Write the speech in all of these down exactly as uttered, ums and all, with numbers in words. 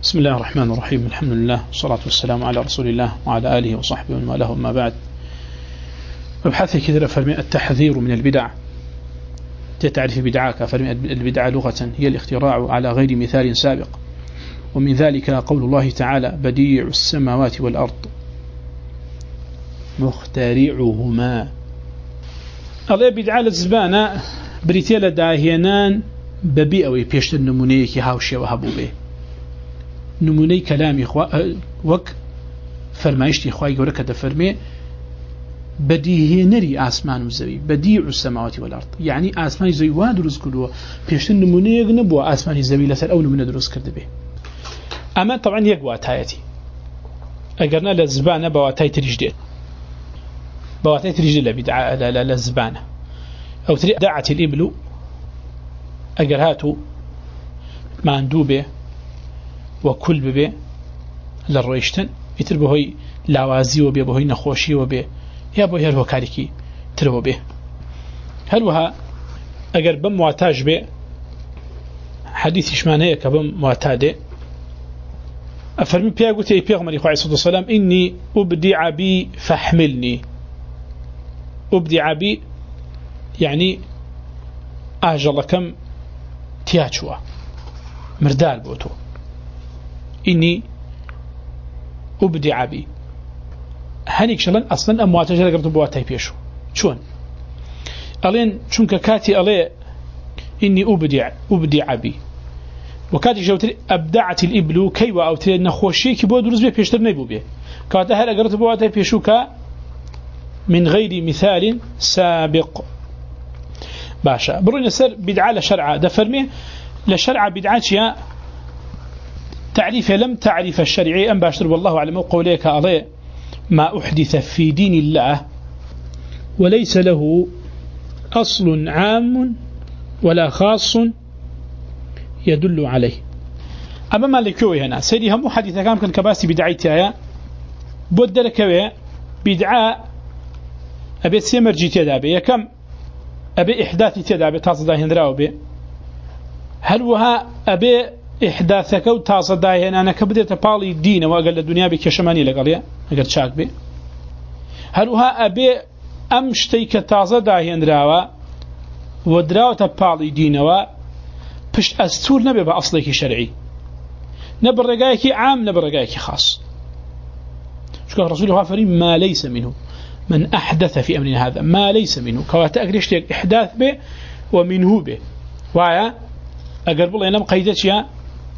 بسم الله الرحمن الرحيم. الحمد لله والصلاة والسلام على رسول الله وعلى آله وصحبه ومن والاه، أما بعد. مبحثي كذا فرمي التحذير من البدع. تعرف بدعاك فرمي البدع لغة هي الاختراع على غير مثال سابق، ومن ذلك قول الله تعالى بديع السماوات والأرض مخترعهما. الله بدعاء الزبانة بريتيلا داهينان ببيئة ويبيشت النمونيكي هاوشي وهبو به نموني كلامي خوا وك فرمايشتي خواي قولك هذا فرمي بديهي نري آسمان وزوي بديع السماوات والأرض، يعني آسمان زوي وادرس كله بيشت النموني يغنبوا آسمان زوي لسر أو نموني درس كرد به. أما طبعا يقوى تايتي أقرنا للزبانة بواتاي تريجدين بواتاي تريجدين لبدعاء للزبانة أو تري دعت الإبل أقرهاتو ما اندوبه وكل ببه للرويشتن يتربه هي لاوازي وبه بهي نخوشي وبه يا بو هر وكاريكي تربه به هل وها اگر بم معتاج به حديث شمان هي كبم معتاده افرمي بيا قلت اي بيغمر عليه الصلاه والسلام اني ابدع بي فاحملني. ابدع بي يعني اجل كم تياتشوا مردال بوتو إني أبدع بي هنيك شلون أصلا أمواتج لقرب بواتاي بيشو شون ألين شونك كاتي ألي إني أبدع أبدع بي وكاتي جوتري أبدعت الإبل كيوا أو تري نخوشي كي بود رز بي بيشتر نيبو بي كاتها هل قرب بواتاي بيشو كا من غير مثال سابق. باشا برون يسر بدعة لشرعة دفرمي لشرعة بدعة تعريف لم تعرف الشرعي أم باشر والله أعلم. قوليك عليه ما أحدث في دين الله وليس له أصل عام ولا خاص يدل عليه. أما ما لكوي هنا سيدي هم حديثة كام كان كباسي بدعيتها بود لكوي بدعاء أبي سيمر جيت يدابي كم أبي إحداثي تدابي تصدى هندراو بي هل وها أبي إحداثك وتاصل داهنا أنا كبدت بالي الدين وأقل الدنيا بكشماني لقاليا أقل شاك بي هل وها أبي أمشتيك تاصل داهن راوا ودراوة بالي دين و بش أستور نبي بأصلك شرعي نبر رقائك عام نبر رقائك خاص. شكرا رسول الله فريم ما ليس منه من أحدث في أمرنا هذا ما ليس منه كواتا أقريشتك إحداث به ومنه به وعيا أقرب الله ينام قيدتش يا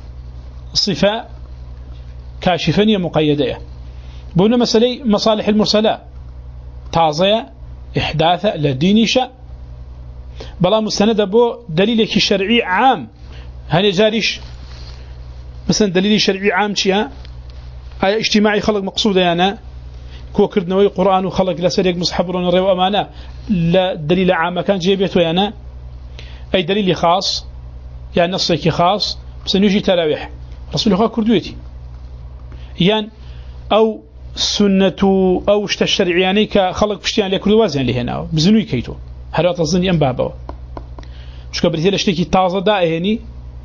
صفة كاشفانية مقيدة بقولنا مسألة مصالح المرسلة تعظية إحداثة لدينيشة بلا مستند بو دليلك الشرعي عام. هل جاريش مثلا دليل شرعي عام شيء هاي اجتماعي خلق مقصودة يعني كو كردنوي القرآن وخلق لسريق مصحبرون الروا أمانة لا دليل عام كان جيبته يعني أي دليل خاص يعني نصك خاص بس نيجي تراويح رسول الله كردويتي يعني أو سنة أو اشت الشرعياني كخلق بشتيان لكردو وازن اللي هنا بزنوي كيتو هل تصني أم بابا مش كبرتي لشتكي تازة دائهني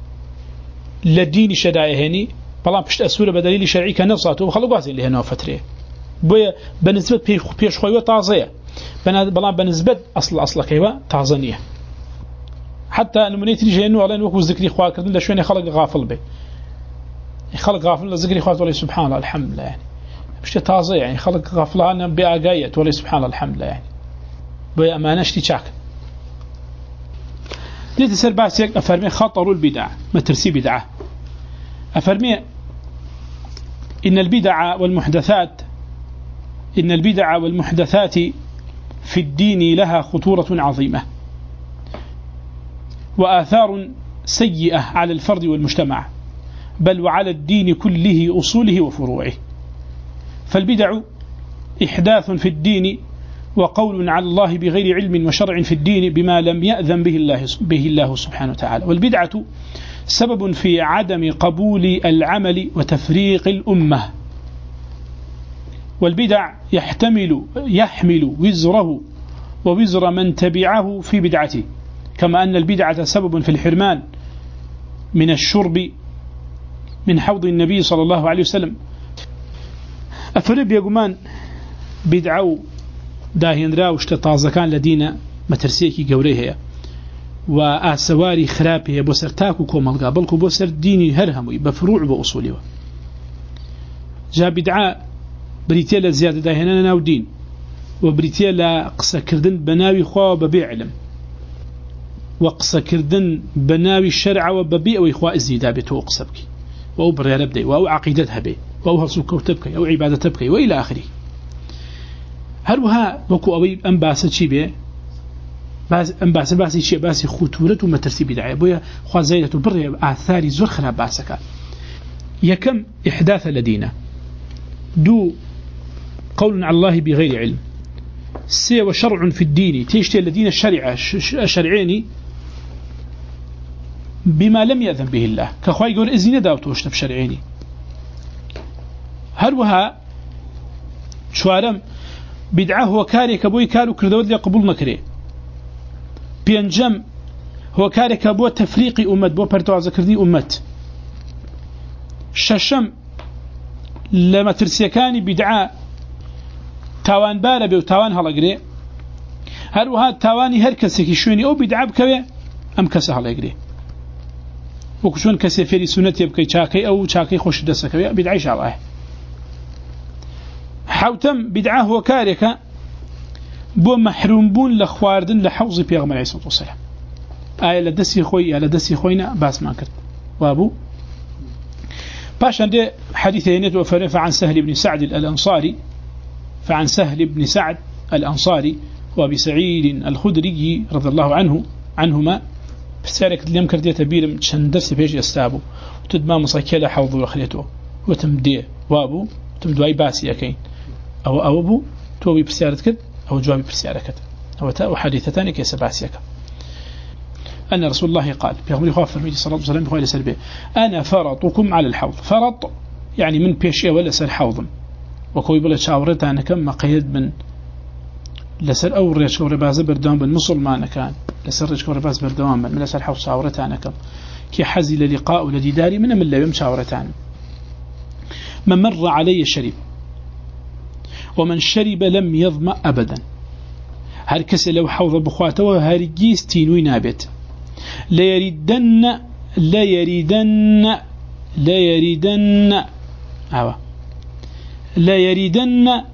لديني شدائهني بلان بشت أسولة بدليل شرعي كنصاته وخلق وازن اللي هنا فترة بويا بنسبة بيش خويوة تازية بلان بنسبة أصل أصل كيوا تازنية حتى نمنيت لي انه على وكو ذكري اخوان كردن لشوين خلق غافل به خلق غافل لذكري اخوان والله سبحان الله الحمد لله يعني مش تازه يعني خلق غافلان باقايت والله سبحان الله الحمد لله يعني بي امانه تشاك دي تسر باسيك افرمي خطر البدع ما ترسي بدعه افرمي ان البدع والمحدثات ان البدع والمحدثات في الدين لها خطورة عظيمة وآثار سيئة على الفرد والمجتمع بل وعلى الدين كله أصوله وفروعه. فالبدع إحداث في الدين وقول على الله بغير علم وشرع في الدين بما لم يأذن به الله, به الله سبحانه وتعالى. والبدعة سبب في عدم قبول العمل وتفريق الأمة. والبدع يحتمل يحمل وزره ووزر من تبعه في بدعته كما أن البدعة سبب في الحرمان من الشرب من حوض النبي صلى الله عليه وسلم أفرب يقمان بدعو داهن راوشت طازكان لدينا مترسيكي قوريها وآسواري خرابه بسر تاكو كومالغا بلكو بسر ديني هرهموي بفروع بأصوله جا بدعاء بريتيا لزيادة داهنانا ناو دين وبريتيا لقصة كردن بناوي خواه وببيع علم وقصة كردن بناوي الشرع وببيع وإخواء الزيدا بيتو قصبك وأو بريالة بدي وأو عقيدتها بي وأو هرسوك وتبكي أو عبادة تبكي وإلى آخره هروها وكو أوي أنباسة شي بي أنباسة باسي شي باسي خطورة ومترسي بدعي بويا خواه زيدة بريا آثاري زور خراب باسكا يكم إحداث لدينا دو قول على الله بغير علم سي وشرع في الدين تيشتي الذين الشرع الشرعيني بما لم يأذن به الله كخواه يقول إذن داوتوشت بشرعيني هروها شوارم بدعه هو كاري كبوي كارو كردود لي قبول نكري بينجم هو كاري كبو تفريق أمت بو برتوازة كردي أمت ششم لما ترسيكاني بدعاء تاوان بالا بي وتاوان هلقري هروها تاواني هر كسي شويني أو بدعاء بكوي أم كسي هلقري وكشون كسي فيري سنة يبكي شاكي أو شاكي خوش دسكوي بدعاء شعبه حوتم بدعاه هو كاركا بو محروم بون لخواردن لحوض بيغمر عليه الصلاة والسلام آية لدسي خوي آية لدسي خوينا باس ما كرت وابو باش عندي حديثين وفرن فعن سهل بن سعد الأنصاري فعن سهل بن سعد الأنصاري وابي سعيد الخدري رضي الله عنه عنهما بسالك اليوم كردية بيرم تشندرس بيجي استابو وتدما مصاكيلا حوض وخليته وتمديه وابو تمدواي باسي أكين أو أو أبو توبي برسالتك أو جوابي برسالتك أو تاء حديثتان كيس باسيك أن رسول الله قال في أمر خاف فرمي صلى الله عليه وسلم بخير سلبي أنا فرطكم على الحوض فرط يعني من بيشي ولا سر حوض وكوي بلا شاورت أنا كم قيد من لسر أو ريش كور باز بردوام من مسلمان كان لسر ريش كور باز بردوام من لسر حوض شاورت أنا كم كي حزل لقاء ولدي داري من من لا يم شاورت أنا من مر علي شرب ومن شرب لم يظمأ أبدا هركس لو حوض بخواته وهرجيس تينوي نابت لا يريدن لا يريدن لا يريدن أوا لا يريدن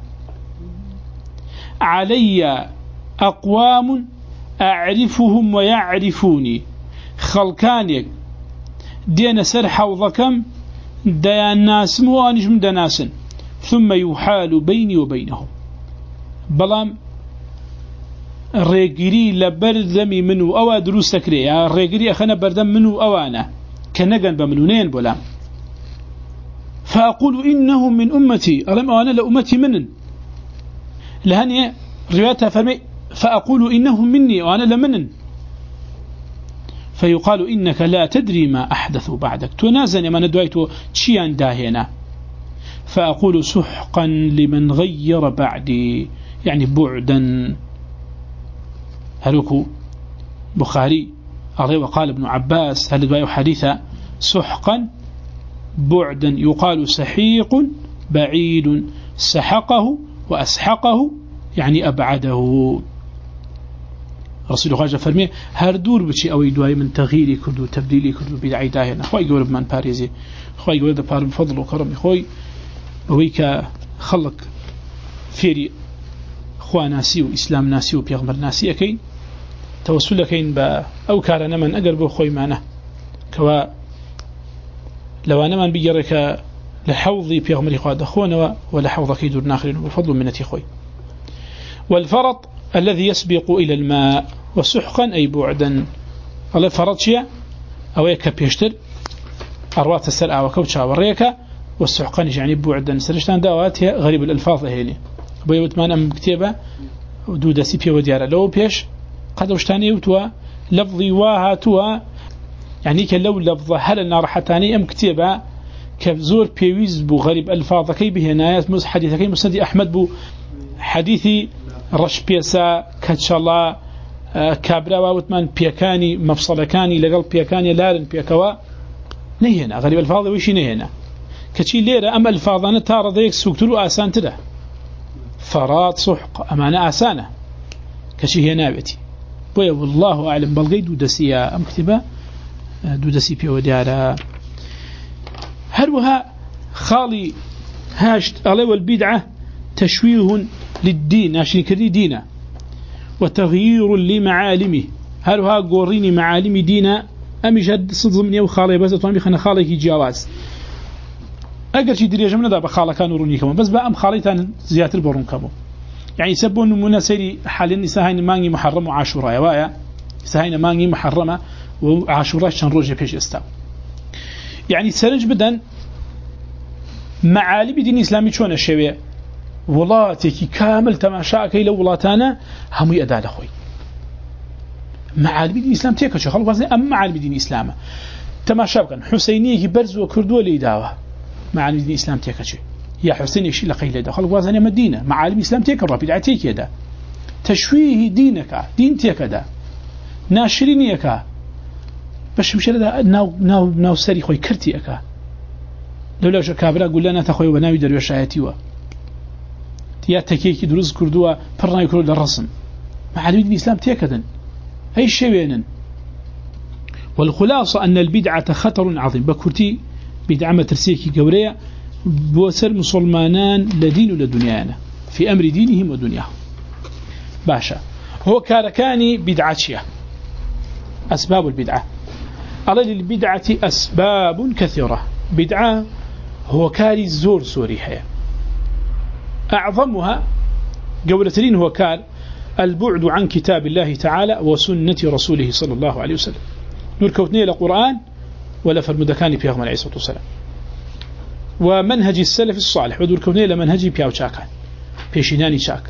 علي أقوام أعرفهم ويعرفوني خلقانك دين سر حوضكم ديان ناس وانش من دناس ثم يحال بيني وبينهم بلام الرجري لبردمي منو أو دروس تكري الرجري أخنا بردم منو أوانا كنجن بمنونين بلام فأقول إنهم من أمتي ألم أنا لأمتي منن لهني روايتها فرمي فأقول إنهم مني وأنا لمنن فيقال إنك لا تدري ما أحدثوا بعدك تنازن ما ندويته تشيان داهنا فأقول سحقا لمن غير بعدي يعني بعدا هلوكو بخاري عليه وقال ابن عباس هل دواء حديثا سحقا بعدا يقال سحيق بعيد سحقه وأسحقه يعني أبعده رسول الله فرمي هردور بشي أو يدواي من تغييري كردو تبديلي كردو بدعي داهنا خوي يقول بمن باريزي خوي يقول ده بار بفضل وكرم خوي ويك خلق فيري خوا ناسي وإسلام ناسي وبيغمر ناسي أكين توسل أكين با أو كارنا من أقرب خوي معنا كوا لو أنا من بيجرك لحوضي بيغمر خوا دخونا ولا حوض كيدور ناخر بفضل منتي خوي والفرط الذي يسبق إلى الماء وسحقا أي بعدا الله فرط شيء أو يك بيشتر أروات السرعة وكوتشا وريكا والسحقا يعني بعدا سرشتان دعواتها غريب الألفاظ هيني بيوت ما أنا مكتبة ودودة سيبيا وديارة لو بيش قد وشتاني وتوا لفظي واها توا يعني كلو لفظ هل النار حتاني أم كتبة كزور بيويز بو غريب ألفاظ كي به نايات مز حديث كي مسندي أحمد بو حديثي رش بيسا كتشالا كابرا ووتمان بيكاني مفصلكاني لقل بيكاني لارن بيكوا نهينا غريب الفاظ وشي نهينا كشي ليرة أما الفاظنا تارة ذيك سوكتلو آسان تده فرات سحق أمانة آسانة كشي هي نابتي بويا والله أعلم بلغي دودسية أم كتبة دودسي بيو ديارة هروها خالي هاشت علي والبدعة تشويه للدين عشان كذي دينا وتغيير لمعالمه هروها قوريني معالم دينا أمي جد صدمني وخالي بس أطوامي خنا خالي كي جواز أقل شي دريجة من هذا بخالة كانوا روني كمان بس بقى أم خاليتان زيادة البرون كمان يعني يسبون من سيري حاليا نساهين مانجي محرم وعاشوراء يوايا نساهين مانجي محرمة وعاشوراء شان روجي بيش استاو يعني سرنج بدن معالم دين إسلامي شون الشيوية ولاتي كامل تماشاك إلى ولاتانا هم يأدى لخوي معالم دين الإسلام تيكا شو خلق وزن أم معالم دين الإسلام تماشاك حسينيه برز وكردو ليداوه معالم دين الإسلام تيكا شو يا حسين يشي لقيل ليدا خلق وزن مدينة معالم الإسلام تيكا ربيع تيكا دا تشويه دينك دين تيكا دا ناشرينيكا باش مشي دا ناو ناو ناو سري خوي كرتي اكا لولا شو كابرا قول لنا تخوي وناوي درويش آياتيوا يا تكيكي دروز كردوا برناي كرو للرسم معالم دين الإسلام تيكا دن هاي الشيء والخلاصة أن البدعة خطر عظيم بكرتي بدعة مترسيكي قورية بوسر مسلمانان لدين لدنيانا في أمر دينهم ودنياهم باشا هو كاركاني بدعاتشية أسباب البدعة على للبدعة أسباب كثيرة بدعة هو كاري الزور سوري حياة أعظمها قولتين هو كار البعد عن كتاب الله تعالى وسنة رسوله صلى الله عليه وسلم نور كوتني لقرآن ولا فرمدكاني في أغمى عليه الصلاة والسلام ومنهج السلف الصالح ودور كوتني لمنهج بياو شاكا بيشيناني شاك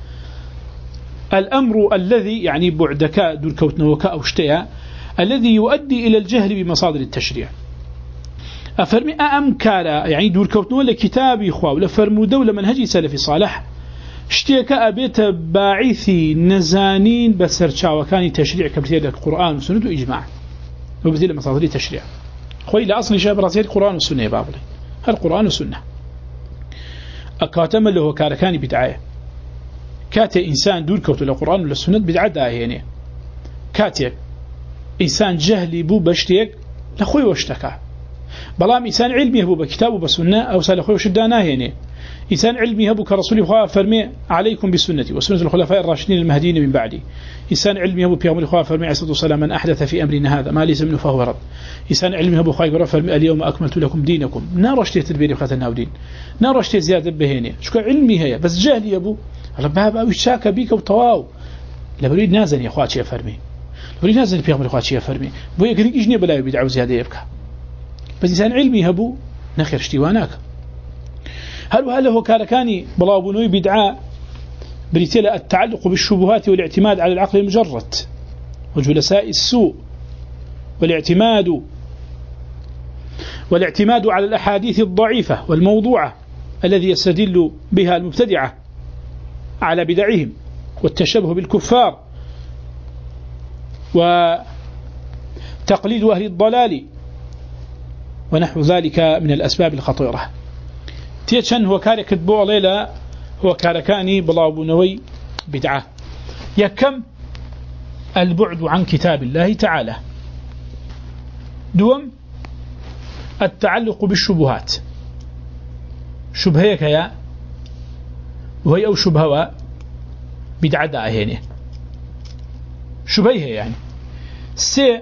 الأمر الذي يعني بعدك دور كوتنا وكا أو شتيا الذي يؤدي إلى الجهل بمصادر التشريع أفرمي أم كارا يعني دور كوتنا ولا كتابي إخوة ولا فرمودة ولا منهج سلف صالح اشتيك أبيت باعثي نزانين بسرشا وكان تشريع كبتير القرآن والسنة وإجماع وبزيل مصادر التشريع خوي لأصل شاب راسية القرآن والسنة بابلي القرآن والسنة أكاتم اللي هو كاركاني بدعاية كاتي إنسان دور كوت القرآن ولا السنة بدعاء داهيني كاتي إنسان جهلي بو بشتيك لخوي واشتكى بلام إنسان علمي هبو بكتابه بسنة أو سالخوي وشدانا هيني إنسان علمي هبو كرسول الله فرمي عليكم بسنتي وسنة الخلفاء الراشدين المهديين من بعدي إنسان علمي هبو بيامر الله فرمي عليه الصلاة والسلام من أحدث في أمرنا هذا ما ليس منه فهو رد إنسان علمي هبو خايق فرمي اليوم أكملت لكم دينكم نار اشتيت البيري بخاتنا ودين نار اشتيت زيادة بهيني شكو علمي هي بس جهلي هبو ربها أو شاك بيك وطواو لبريد نازل يا أخواتي يا فرمي لبريد نازل بيامر أخواتي يا فرمي بو يقريك إجني بلا يبدعو زيادة يبكى بس إنسان علمي هبو نخير اشتواناك هل هل هو كاركاني بلا بنوي بدعاء بريتيلا التعلق بالشبهات والاعتماد على العقل المجرد وجلساء السوء والاعتماد والاعتماد على الأحاديث الضعيفة والموضوعة الذي يستدل بها المبتدعة على بدعهم والتشبه بالكفار وتقليد أهل الضلال ونحو ذلك من الأسباب الخطيرة تيتشن هو كاري كتبوع ليلة هو كاركاني بلابونوي بدعة يكم البعد عن كتاب الله تعالى دوم التعلق بالشبهات شبهيك يا وهي أو شبهة بدعة داهينة شبهيها يعني سي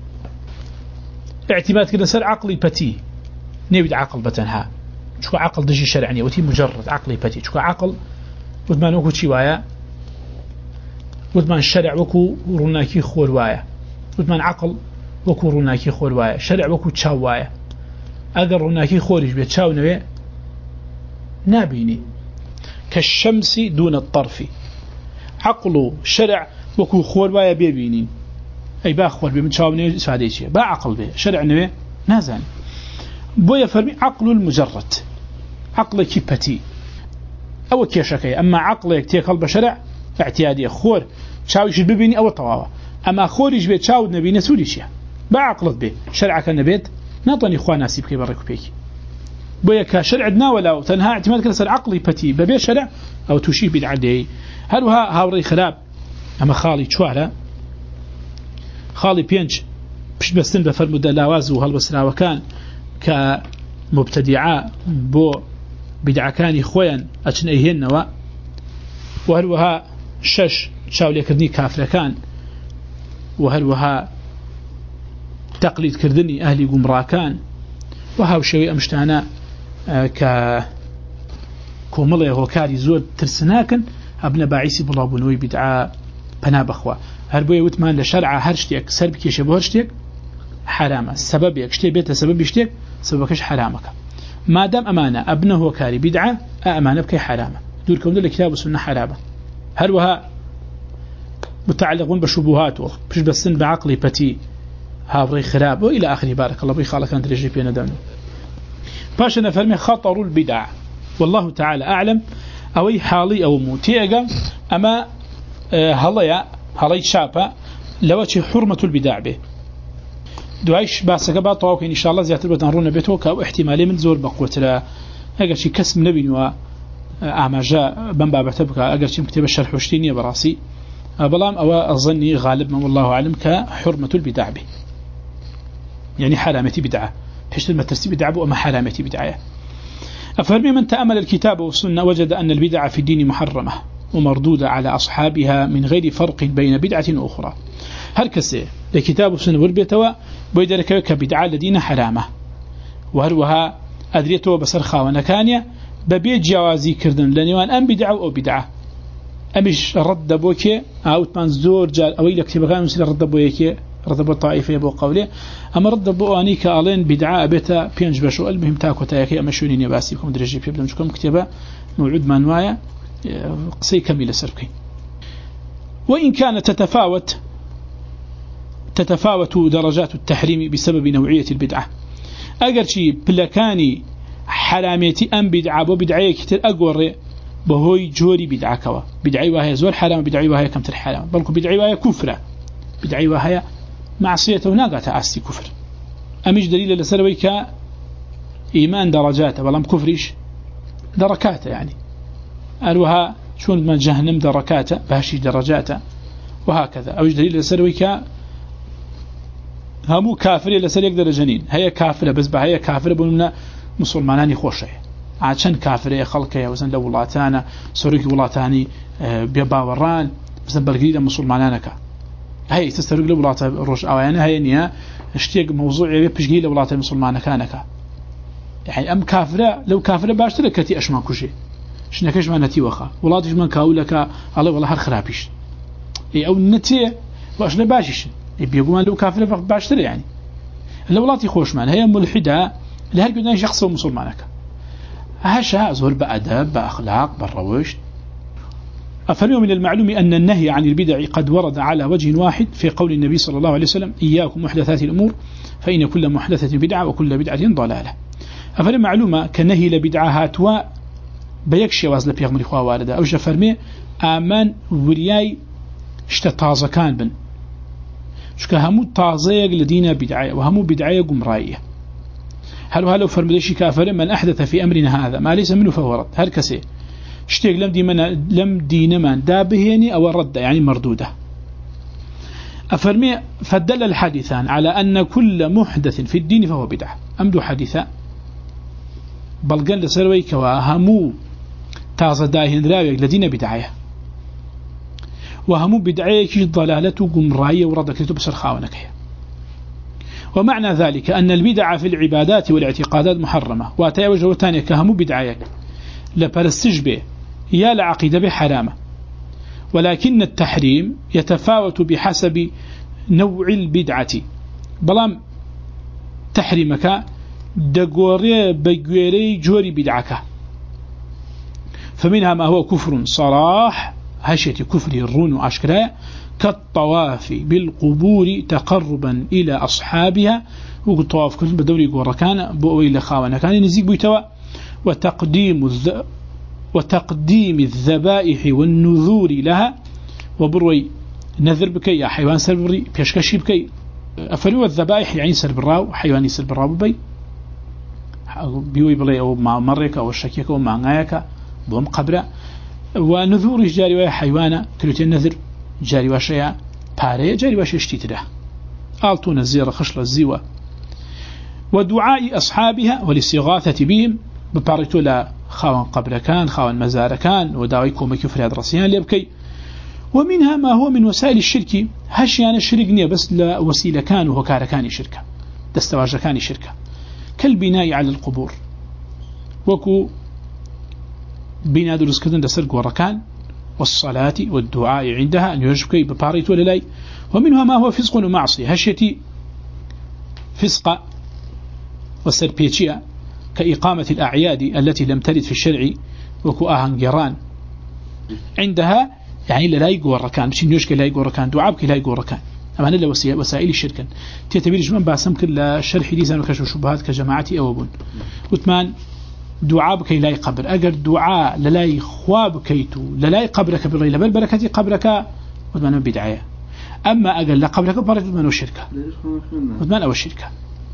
اعتماد كده سر عقلي بتي نبي عقل بتنها شو عقل دجي شرعني وتي مجرد عقلي بتي شو عقل ودمان وكو شوايا ودمان الشرع وكو رناكي خوروايا ودمان عقل وكو رناكي خوروايا شرع وكو تشاوايا اگر رناكي خورج بيت تشاو نوي نابيني كالشمس دون الطرف عقل شرع وكو خوروايا بيبينين أي باخور بمتشاوني سعديشية با عقل به شرع نوي نازل بويا فرمي عقل المجرد عقل كيبتي أو كيشكي أما عقلك تيقل بشرع اعتيادي خور شاويش ببيني أو طواوة أما خورج بيت شاود نبي نسوليشية با عقلت به شرعك النبيت ناطني إخوان ناسي بكي بركو بيكي بويا كشرع دنا ولا تنها اعتماد كسر عقلي بتي ببي شرع أو تشي بدعدي هلوها هاوري خراب أما خالي شوالا خالي بينج بش بستن بفرمو دلاواز وهالبسرا وكان كمبتدعاء بو بدعكاني خويا أتن أيهن و وهلوها شش شاولي كردني كافر كان وهلوها تقليد كردني أهلي قمراكان وهاو شوي أمشتانا ك كوملي هوكاري زور ترسناكن ابن باعيسي بالله بنوي بدعاء بنا بخوا هربوي وتمان لشرع هرشتيك سربك يشبه هرشتيك حرامه سبب يكشتي بيت سبب يشتيك سببكش حرامك ما دام امانه ابنه هوكاري بدعه امانه بكي حرامه دور كون الكتاب والسنه حرامه هلوها متعلقون بشبهاته مش بس بعقلي بتي هابري خراب والى اخره بارك الله بي خالك كانت رجي بينا دم باشنا فرمي خطر البدع والله تعالى أعلم أوي حالي أو موتيقة أما هلايا هلاي شابة لوجه حرمة البدع به دعيش باسك بعض طواقين إن شاء الله زيادة بتنرون بيتوك أو احتمالي من زور بقوة لا أجر شيء كسم نبي و أعماجا بنبع بعتبك أجر شيء مكتب الشرح وشتيني براسي بلام أو أظني غالب من والله أعلم كحرمة البدع به يعني حرامتي بدعة حيث المترسي بدعة وما حرامتي بدعة أفرمي من تأمل الكتاب والسنة وجد أن البدع في الدين محرمة ومردودة على أصحابها من غير فرق بين بدعة أخرى هركسي الكتاب والسنة والبيتوا بيدرك كبدعة الذين حرامة وهروها أدريته بسرخة ونكانية ببيت جوازي كردن لنيوان أم بدعة أو بدعة أمش رد بوكي أو تمنزور جال أو إلى كتاب كان مثل رد بوكي رد بالطائفة بو قوله أما رد بواني كألين بدعاء بيتا بينج بشو المهم تاكو تاكي أما شوني نباسيكم درجي في بدمجكم كتابة موعود مانوايا قصي كميلة سركي وإن كانت تتفاوت تتفاوت درجات التحريم بسبب نوعية البدعة أجر شيء بلكاني حراميتي أم بدعة بو بدعية كتير أقور بهوي جوري بدعة كوا بدعي وهي زور حرام بدعي وهي كم تر حرام بلكو بدعي وهي كفرة بدعي وهي معصية وناقة عاستي كفر أمش دليل لسروي كإيمان درجات بلام كفريش دركات يعني أروها شون من جهنم دركات بهشي درجات وهكذا أوش دليل لسروي ك همو كافر لسر يقدر جنين هي كافرة بس بهي كافرة بنونا مسلماناني خوشة عشان كافرة خلقها وزن لو ولاتانا سوريك ولاتاني بيباوران مثلا بالقريدة مسلمانانك هي تسترق له ولاة الرش أو يعني هي نيا اشتيق موضوع يبيشجي له ولاة المسلمان كانك يعني أم كافرة لو كافرة باشتري كتي أشما كشي شنكش ما نتي وخا ولاتش من كاولك الله والله هالخرابيش إيه أو النتي واش نباشيش بيقوم لو كافرة باشتري يعني لو ولاتي خوش مان هي ملحدة لهالقدان شخص مسلمانك هاشا زور بأدب بأخلاق بالروش أفرموا من المعلوم أن النهي عن البدع قد ورد على وجه واحد في قول النبي صلى الله عليه وسلم إياكم محدثات الأمور فإن كل محدثة بدعة وكل بدعة ضلالة أفرم معلومة كالنهي لبدعة هاتوا بيكشي وازل بيغمر إخوة واردة أو جفرمي آمان ورياي اشتطازة كان بن شكا همو تازيق لدينا بدعية وهمو بدعية قمرائية هل هلو فرمدشي كافر من أحدث في أمرنا هذا ما ليس منه فورد هل كسي اشتيق لم دي من لم دين من دابهيني أو الرد يعني مردودة أفرمي فدل الحديثان على أن كل محدث في الدين فهو بدعة أمدو حديثا بل قال لسروي كواهمو تازا داهن راويك لدينا بدعية وهمو بدعية كي ضلالته قمراية وردك بسر خاونك ومعنى ذلك أن البدع في العبادات والاعتقادات محرمة واتي وجه ثانية كهمو بدعية لبرستج به يا لعقيدة بحرامة ولكن التحريم يتفاوت بحسب نوع البدعة بلام تحريمك دقوري بقوري جوري بدعك فمنها ما هو كفر صراح هشة كفر الرون وأشكراء كالطواف بالقبور تقربا إلى أصحابها وطواف كل بدوري قركان بؤوي لخاوانا كان نزيق بيتوا وتقديم الذ... وتقديم الذبائح والنذور لها وبروي نذر بكي يا حيوان سربري بيشكشي بكي أفروا الذبائح يعني سر براو حيواني سر براو بي بيوي بلي أو مع مرك أو الشكيك أو مع غايك بوم قبرة ونذور جاري ويا حيوانا كلتين نذر جاري وشيا باري جاري وشيا اشتيتره آلتون الزيرة خشل الزيوة ودعاء أصحابها والاستغاثة بهم بباريتو لا خاوان قبر كان خاوان مزار كان وداويكم مكفر هذا رسيان ليبكي. ومنها ما هو من وسائل الشرك هشيان الشرك نية بس لا وسيلة كان وهكار كان شركة دستواج كان شركة كالبناء على القبور وكو بناء درس كذن دسرق وركان والصلاة والدعاء عندها أن يجبكي بباريتو للاي. ومنها ما هو فسق ومعصية هشيتي فسق وسربيتشيا كإقامة الأعياد التي لم ترد في الشرع وكو آهنجران عندها يعني لا يقوى الركان مش نيوشك لا يقوى الركان دعابك لا يقوى الركان أما أنا وسائل الشركة تعتبر جمعا باسم كل شرح ديزان وكشف شبهات كجماعتي أوبون وثمان دعابك لا يقبر أجر دعاء لا يخواب كيتو لا يقبرك بالريل بل بركتي قبرك وثمان بدعية. أما أجر لا قبرك بركة من الشركة وثمان أو الشركة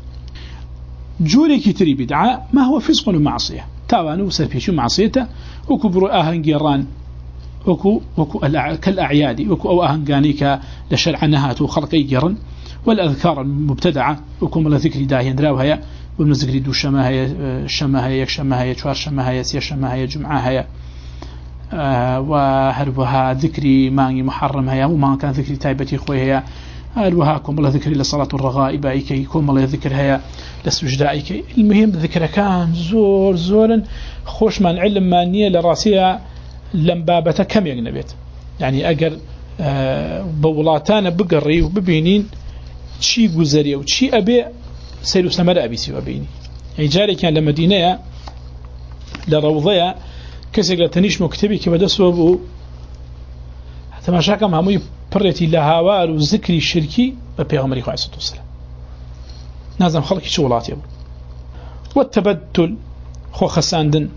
جوري كتري بدعاء ما هو فسق ومعصية تاوانو سربيشو معصيته وكبر آهنجيران وكو وكو كالأعياد وكو أو أهنجانيك لشرع نهات وخلق يجرن والأذكار المبتدعة وكو ملا ذكر داهين دراوها ومن ذكر دو شماهية شماهية شماهية شوار شماهية سيا شماهية جمعة آه وهربها ذكري ماني محرم هيا وما كان ذكري تايبتي خوي هيا هربها كو ملا ذكر لصلاة الرغائب أيكي كو ملا ذكر هيا لسجدائك. المهم ذكر كان زور زورا خوش من علم مانية لراسية لم بابته كم يجنبت يعني أجر أه بولاتان بقري وببينين شي جزري أو شي أبي سيلو سمر أبي سوى بيني يعني جاري كان لما دينيا لروضيا كسر تنيش مكتبي كبدا سوبو حتى ما شاكم همي بريتي لهاوار وذكري الشركي ببيغمري عليه الصلاة والسلام نازم خلقي شغلات يبو والتبتل خو خساندن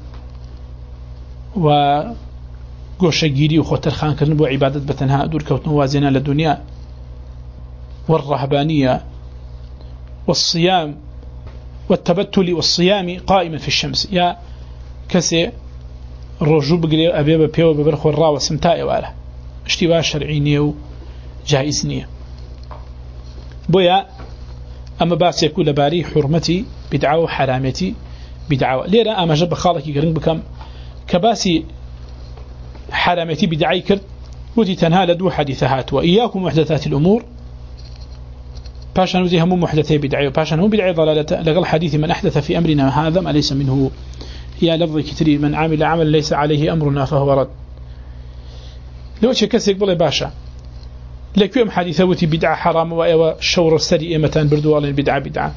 و گۆشەگیری و خۆتەرخانکردن بۆ عیبادەت بەتەنها دوورکەوتن وازێنە لە دنیا والرهبانية والصيام والتبتل والصيام قائما في الشمس يا كسي ڕۆژوو بگرێ ئەبێ بە پێوە ببەر خۆڕاوە سمتایە وارە شتیوا شەرعی نییە و جایز نییە. بۆیە ئەمە باسێک و لەبارەی حورمەتی بدعا و حرامەتی بدعاوە. لێرە ئاماژە بە خاڵێکی گرنگ بکەم کە باسی حرامتي بدعي كرد وتي تنها لدو حديثات وإياكم محدثات الأمور باشان وزي هم محدثي بدعي وباشان هم بدعي ضلالة لقل حديث من أحدث في أمرنا هذا ما ليس منه يا لفظ كتري من عمل عمل ليس عليه أمرنا فهو رد. لو شكسك بلي باشا لكيوم حديثة وتي بدعة حرام وإيوة شور السريئة متان بردو على البدعة بدعة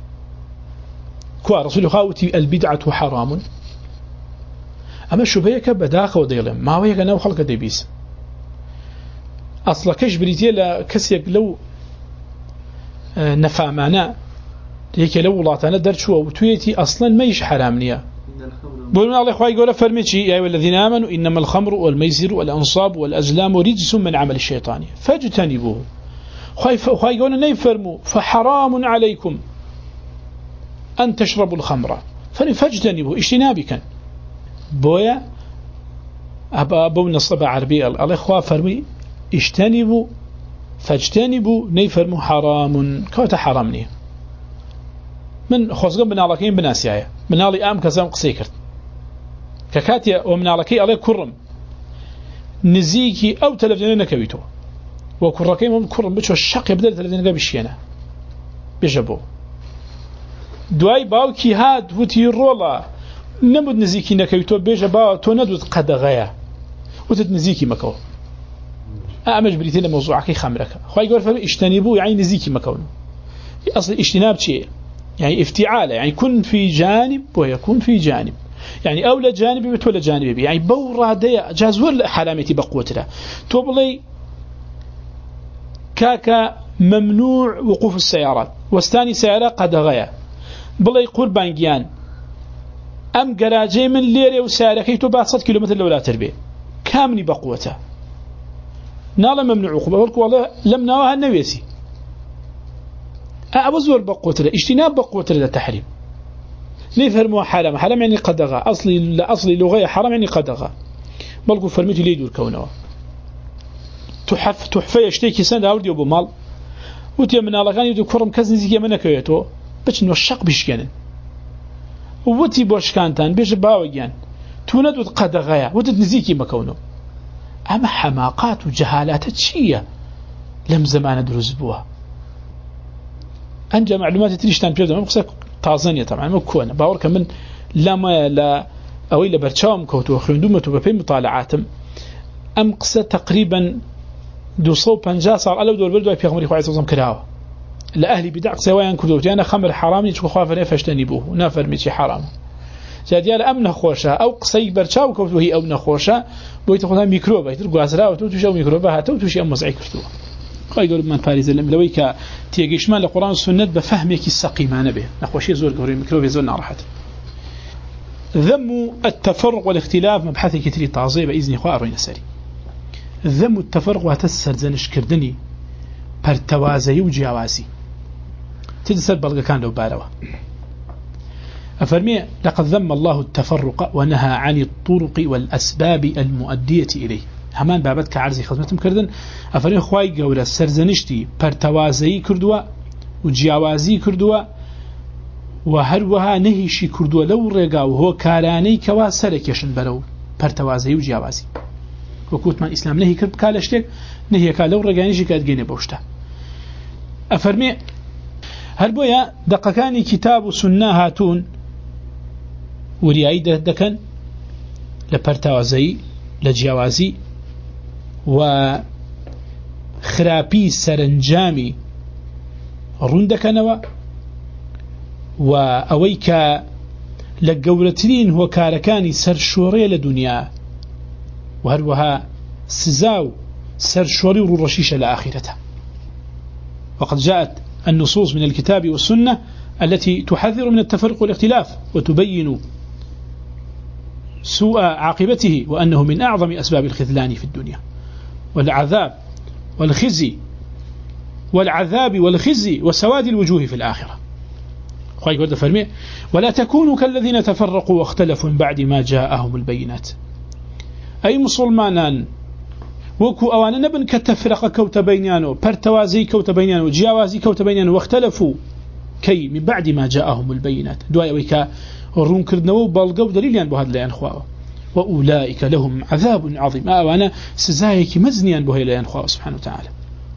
كوا رسول خاوتي البدعة حرام أما شبهك بداخل وديلهم ما هو يجناو خلق دبيس أصلا كش بريتيا لكسيك لو نفهمنا هيك لو ولاتنا درشوا وتويتي أصلا ما يش حرامنيا بقولنا الله إخوة يقول فرمتي يا أيها الذين آمنوا إنما الخمر والميسر والأنصاب والأزلام رجس من عمل الشيطان فاجتنبوه إخوة يقولنا نيفرموا فحرام عليكم أن تشربوا الخمر فاجتنبوه اجتنابكا بويا أبا أبو نصب عربي الأخوة فرمي اجتنبوا فاجتنبوا نيفرموا حرام كوتا حرامني من خصوصا بنالكين بناسيايا منالي أم كزام قسيكرت ككاتيا ومنالكي عليه كرم نزيكي أو تلفزيون نكويتو وكركين من كرم بتشو الشق يبدأ تلفزيون بشينا بجبو دواي باوكي هاد وتي رولا نمود نزيكي نكويتو بيجا باو تو ندود قدغيا وتد نزيكي مكو أعمج بريتين موضوعك خمرك خواهي يقول فهم اجتنبوا يعني نزيكي مكونه أصل اجتناب شيء يعني افتعال يعني كن في جانب ويكون في جانب يعني أولى جانبي بتولى جانبي يعني بورا ديا جاز ولا حرامتي بقوتها توبلي كاكا ممنوع وقوف السيارات واستاني سيارة قدغيا بلي قربانجيان أم جراجي من ليري وساركي تبع صد كيلومتر لولا تربية كامني بقوته نالا ممنوع عقوبة والله لم نواها النويسي أبو زور بقوتله اجتناب بقوتله التحريم نفهم حرام حرام يعني قدغة أصلي لا أصلي لغة حرام يعني قدغة بلقوا فرميتي ليدو الكونه تحف تحفة يشتكي سنة أودي أبو مال وتي من الله كان يدو كرم كزن زي منك يتو بس إنه الشق بيشكن وتي باش كانتان بيش باوجان توند وتقدغة وتنزيكي مكونه أما حماقات وجهالات تشية لم زمان دروز بوها أنجا معلومات تريشتان بيردو ما بقصة تازانية طبعا ما كونه باور كمن لما لا أو إلا برشام كوتو خندومته بفي مطالعاتم أم قصة تقريبا دو صو بنجا صار ألو دور بلدو في غمري خواه عزيزم كراوة لأهلي بدع سوايا كدوتي أنا خمر حرامي تشكو خواه فاشتني بوه نافر ميشي حرام جاديال أمن خوشة أو قصي برشام كوتو هي أمن خوشة بويت خذها ميكروبة يترقوا عزراء وتوتوشي أو ميكروبة هاتو توشي أم مزعي كرتوه خواهي قول من فاريز اللي كا تيجيش مال القرآن والسنة بفهمك السقيمان به نخوشي زور قوري ميكروبة زور نارحت ذم التفرق والاختلاف مبحث كتير تعظيه بإذن إخوة أروين سري ذم التفرق وتسر زنش كردني برتوازي وجيوازي تدسر بلغة كان لو باروا أفرمي لقد ذم الله التفرق ونهى عن الطرق والأسباب المؤدية إليه همان بابتك عرضي خدمتهم كردن أفرمي خواهي قولة سرزنشتي برتوازي كردوا وجيوازي كردوا وهروها نهيشي كردوا لو رقاو هو كاراني كوا سركيشن برو برتوازي وجيوازي وكوت من إسلام نهي كرب كالشتك نهي كا لو رقانيشي كادقيني بوشتا أفرمي هربويا دقكاني كتاب وسنة هاتون ورياي دكن لبرتوازي لجيوازي وخرابي سرنجامي رندكنوا وأويك لقولتين هو كاركاني سرشوري لدنيا وهروها سزاو سرشوري ورشيش لآخرته وقد جاءت النصوص من الكتاب والسنة التي تحذر من التفرق والاختلاف وتبين سوء عاقبته وأنه من أعظم أسباب الخذلان في الدنيا والعذاب والخزي والعذاب والخزي وسواد الوجوه في الآخرة. ولا تكونوا كالذين تفرقوا واختلفوا من بعد ما جاءهم البينات أي مسلمان وكو أوانا نبن كتفرق كوت بينيانو برتوازي كوت بينيانو جيوازي كوت بينيانو واختلفوا كي من بعد ما جاءهم البينات دواء ويكا الرون كردنو بالقو دليليان بهذا ليان خواوا وأولئك لهم عذاب عظيم أوانا سزايك مزنيان بهذا ليان خواوا سبحانه وتعالى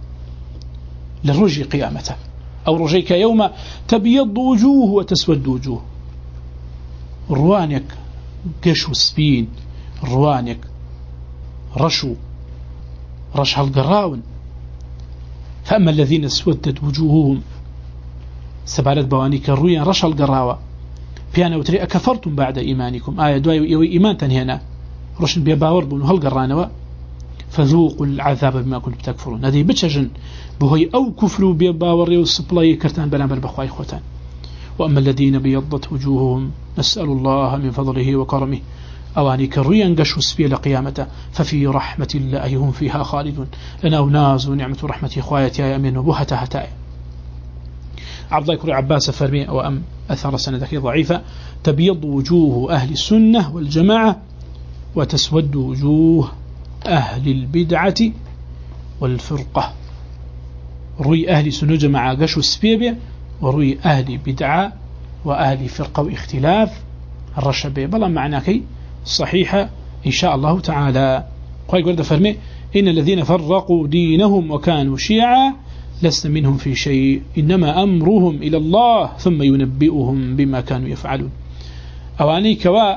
للرجي قيامته أو رجيك يوم تبيض وجوه وتسود وجوه روانك قشو سبين روانك رشو رش هالقراون فأما الذين اسودت وجوههم سبالت بوانيك الرؤيا رش هالقراوة بيانا وتري أكفرتم بعد إيمانكم آية دواء يوي إيمان تنهينا رشن بيباور بون هالقرانوا فذوقوا العذاب بما كنتم تكفرون هذه بتشجن بهي أو كفروا بيباور والسبلاي كرتان بلامر بخواي خوتان وأما الذين بيضت وجوههم نسأل الله من فضله وكرمه أواني كريا قشوا سبيل لقيامته ففي رحمة الله هم فيها خالدون لنا وناز ونعمة رحمة إخواتي يا أمين وبهتها هتاي عبد الله كري عباس فرمي وأم أثر سندك ضعيفة تبيض وجوه أهل السنة والجماعة وتسود وجوه أهل البدعة والفرقة روي أهل سنة جماعة قشوا سبيل وروي أهل بدعة وأهل فرقة واختلاف الرشبة بلا معناكي صحيحة إن شاء الله تعالى. قال قرد فرمي إن الذين فرقوا دينهم وكانوا شيعا لست منهم في شيء إنما أمرهم إلى الله ثم ينبئهم بما كانوا يفعلون. أواني كوا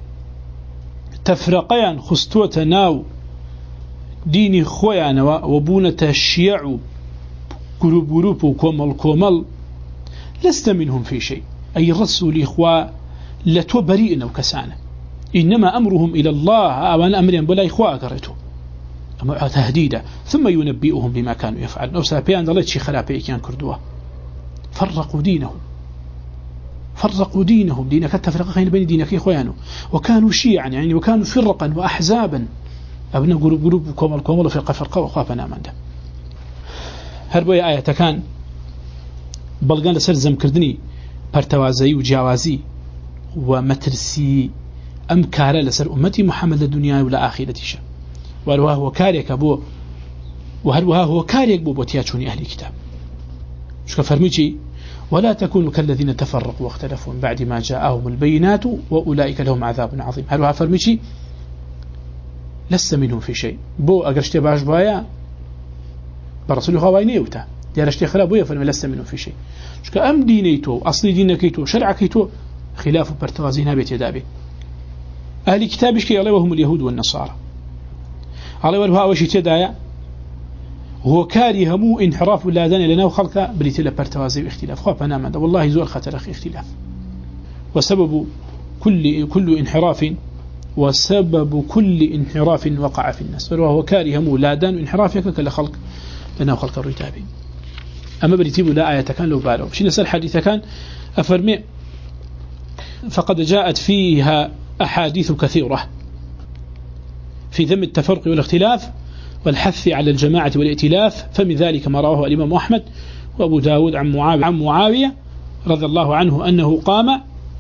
تفرقيا خستوة ناو ديني خويا وبونة الشيع قلوب قلوب وكومل كومل لست منهم في شيء أي الرسول إخوة لتوبرئنا وكسانا إنما أمرهم إلى الله وأنا أمرهم بلا إخوة أقرأته تهديدا ثم ينبئهم بما كانوا يفعلون أو سابيان دلت شي خلابي كان كردوا فرقوا دينهم فرقوا دينهم دينك التفرق بين دينك إخوانه وكانوا شيعا يعني وكانوا فرقا وأحزابا أبنى قلوب قلوب وكومل كومل فرقة فرقة وخافنا من ده هربوا آية كان بلغان لسر زمكردني پرتوازي وجاوازي ومترسي أم كارا لسر أمتي محمد الدنيا ولا آخرتيش وهروها هو كاريك أبو وهروها هو كاريك بو بوتياتشوني أهل الكتاب شو فرميتي ولا تكونوا كالذين تفرقوا واختلفوا من بعد ما جاءهم البينات وأولئك لهم عذاب عظيم هروها فرميتي لست منهم في شيء بو أقرشتي باش بايا برسول خواه نيوتا ديارشتي خرابويا فرمي لست منهم في شيء شو أم دينيتو أصلي دينكيتو شرعكيتو خلاف برتوازينا بيت يدابي أهل كتابش كي الله وهم اليهود والنصارى الله والها وشي تدايا هو كاري همو انحراف ولادان لنا وخلق بريتلا برتوازي واختلاف خواب أنا ماذا والله زور خطر أخي اختلاف وسبب كل كل انحراف وسبب كل انحراف وقع في الناس وهو كاري همو لادان وانحرافك كلا خلق لنا وخلق الرتابين أما بريتيب لا آية كان لو بالو شين سأل حديث كان أفرمي فقد جاءت فيها أحاديث كثيرة في ذم التفرق والاختلاف والحث على الجماعة والائتلاف فمن ذلك ما رواه الإمام أحمد وأبو داود عن معاوية, عن معاوية رضي الله عنه أنه قام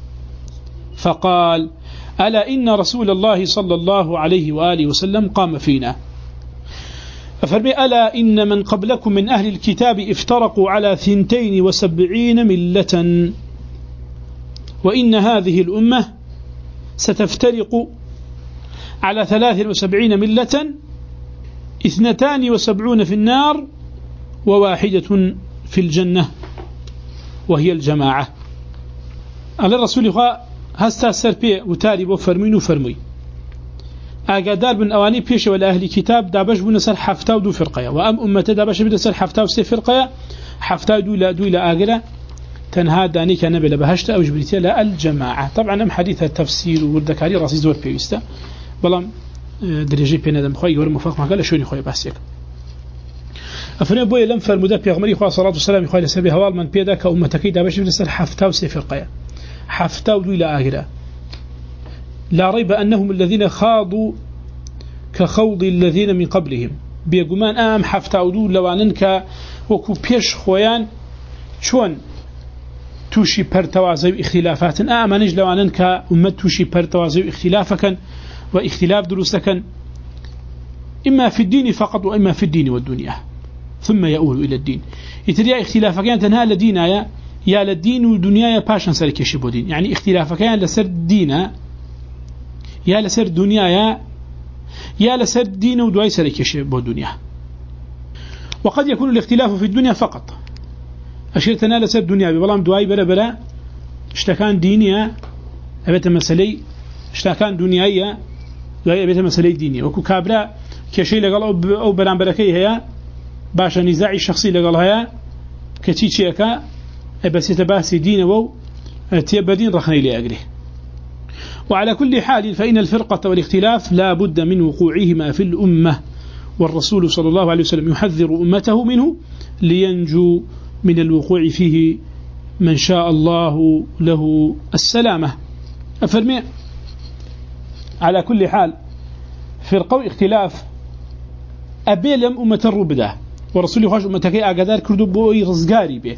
فقال ألا إن رسول الله صلى الله عليه وآله وسلم قام فينا أفرمي ألا إن من قبلكم من أهل الكتاب افترقوا على ثنتين وسبعين ملة وإن هذه الأمة ستفترق على ثلاث وسبعين ملة اثنتان وسبعون في النار وواحدة في الجنة وهي الجماعة على الرسول هستا سربي وتالي وفرمين وفرمي أقدار من أواني بيش ولا أهل كتاب دابش بنسر حفتا ودو فرقية وأم أمة دابش بنسر حفتا وسي فرقية حفتا دو لا دو لا آقلة تنها داني كان بلا بهشتا أو جبريتيا لا الجماعة طبعا أم حديث التفسير والذكاري راسي زور بيوستا بلام درجي بين ادم خوي يور مفاق ما قال شوني خوي باسيك افري بوي لم فرمودا بيغمري خو صلاه والسلام خوي لسبي هوال من بيدا كامتك دابش بنسر حفتا وسي فرقية حفتا ودو لا آقلة لا ريب أنهم الذين خاضوا كخوض الذين من قبلهم بيقومان آم حفتاودو لواننك وكو بيش خويان شون توشي برتوازي اختلافات آمانج لواننك أمت توشي برتوازي اختلافك واختلاف دروسك إما في الدين فقط وإما في الدين والدنيا ثم يؤول إلى الدين يتريا اختلافك تنها لدينا يا يا للدين والدنيا باشن سرك يشبه دين يعني اختلافك لسر دينا يا لسر دنيا يا يا لسر دين ودواي سركش بالدنيا وقد يكون الاختلاف في الدنيا فقط أشيرتنا لسر دنيا ببلام دواي بلا بلا اشتكان دينيا أبيت مسألي اشتكان دنيايا دواي أبيت مسألي دينيا وكو كابرا كشي لقال أو بلام بركي هيا باشا نزاعي الشخصي لقال هيا كتيشيكا بس يتباسي دين وو تيبدين رخني لأجره وعلى كل حال فإن الفرقة والاختلاف لا بد من وقوعهما في الأمة والرسول صلى الله عليه وسلم يحذر أمته منه لينجو من الوقوع فيه من شاء الله له السلامة أفرمي على كل حال فرقة واختلاف أبيلم أمة الربدة ورسول الله أمتك أقدار كردو بوي رزقاري به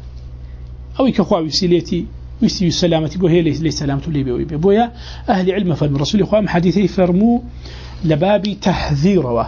أو يكخوا وسيلتي ويستي السلامة بوهي ليس سلامة لي بوي بويا أهل علم فرم الرسول يخوام حديثي فرمو لبابي تحذير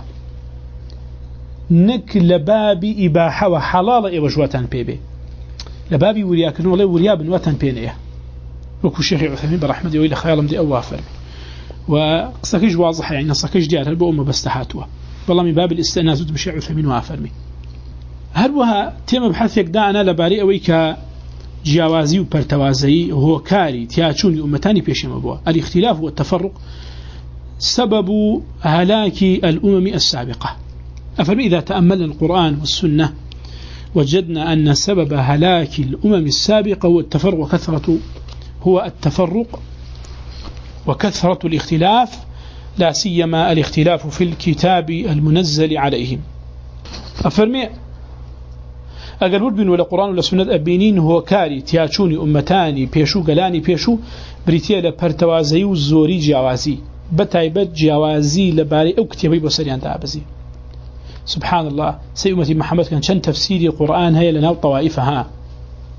نك لبابي إباحة وحلال إيوجواتان بيبي لبابي ورياكن والله وريا بنواتان بينيه وكو الشيخ عثيمين برحمة وإلى خيالهم دي أواه فرم وقصكيش واضحة يعني نصكيش ديار هل بأمة بستحاتوا والله من باب الاستئناس وتمشي عثيمين وافرمي هل وها تيم بحث يقدانا لباري أويك جیاوازی و پرتوازی هو كاري تياچون أمتاني بيشم أبوه الاختلاف والتفرق سبب هلاك الأمم السابقة أفرمي إذا تأملنا القرآن والسنة وجدنا أن سبب هلاك الأمم السابقة هو التفرق وكثرة هو التفرق وكثرة الاختلاف لا سيما الاختلاف في الكتاب المنزل عليهم أفرمي اگر وربن ولا قرآن ولا سنة أبينين هو كاري تياچوني أمتاني بيشو قلاني بيشو بريتيا لبرتوازي وزوري جياوازي بتايبت جياوازي لباري أو كتابي بسريان دابزي سبحان الله سي أمتي محمد كان شن تفسيري قرآن هي لنا وطوائفها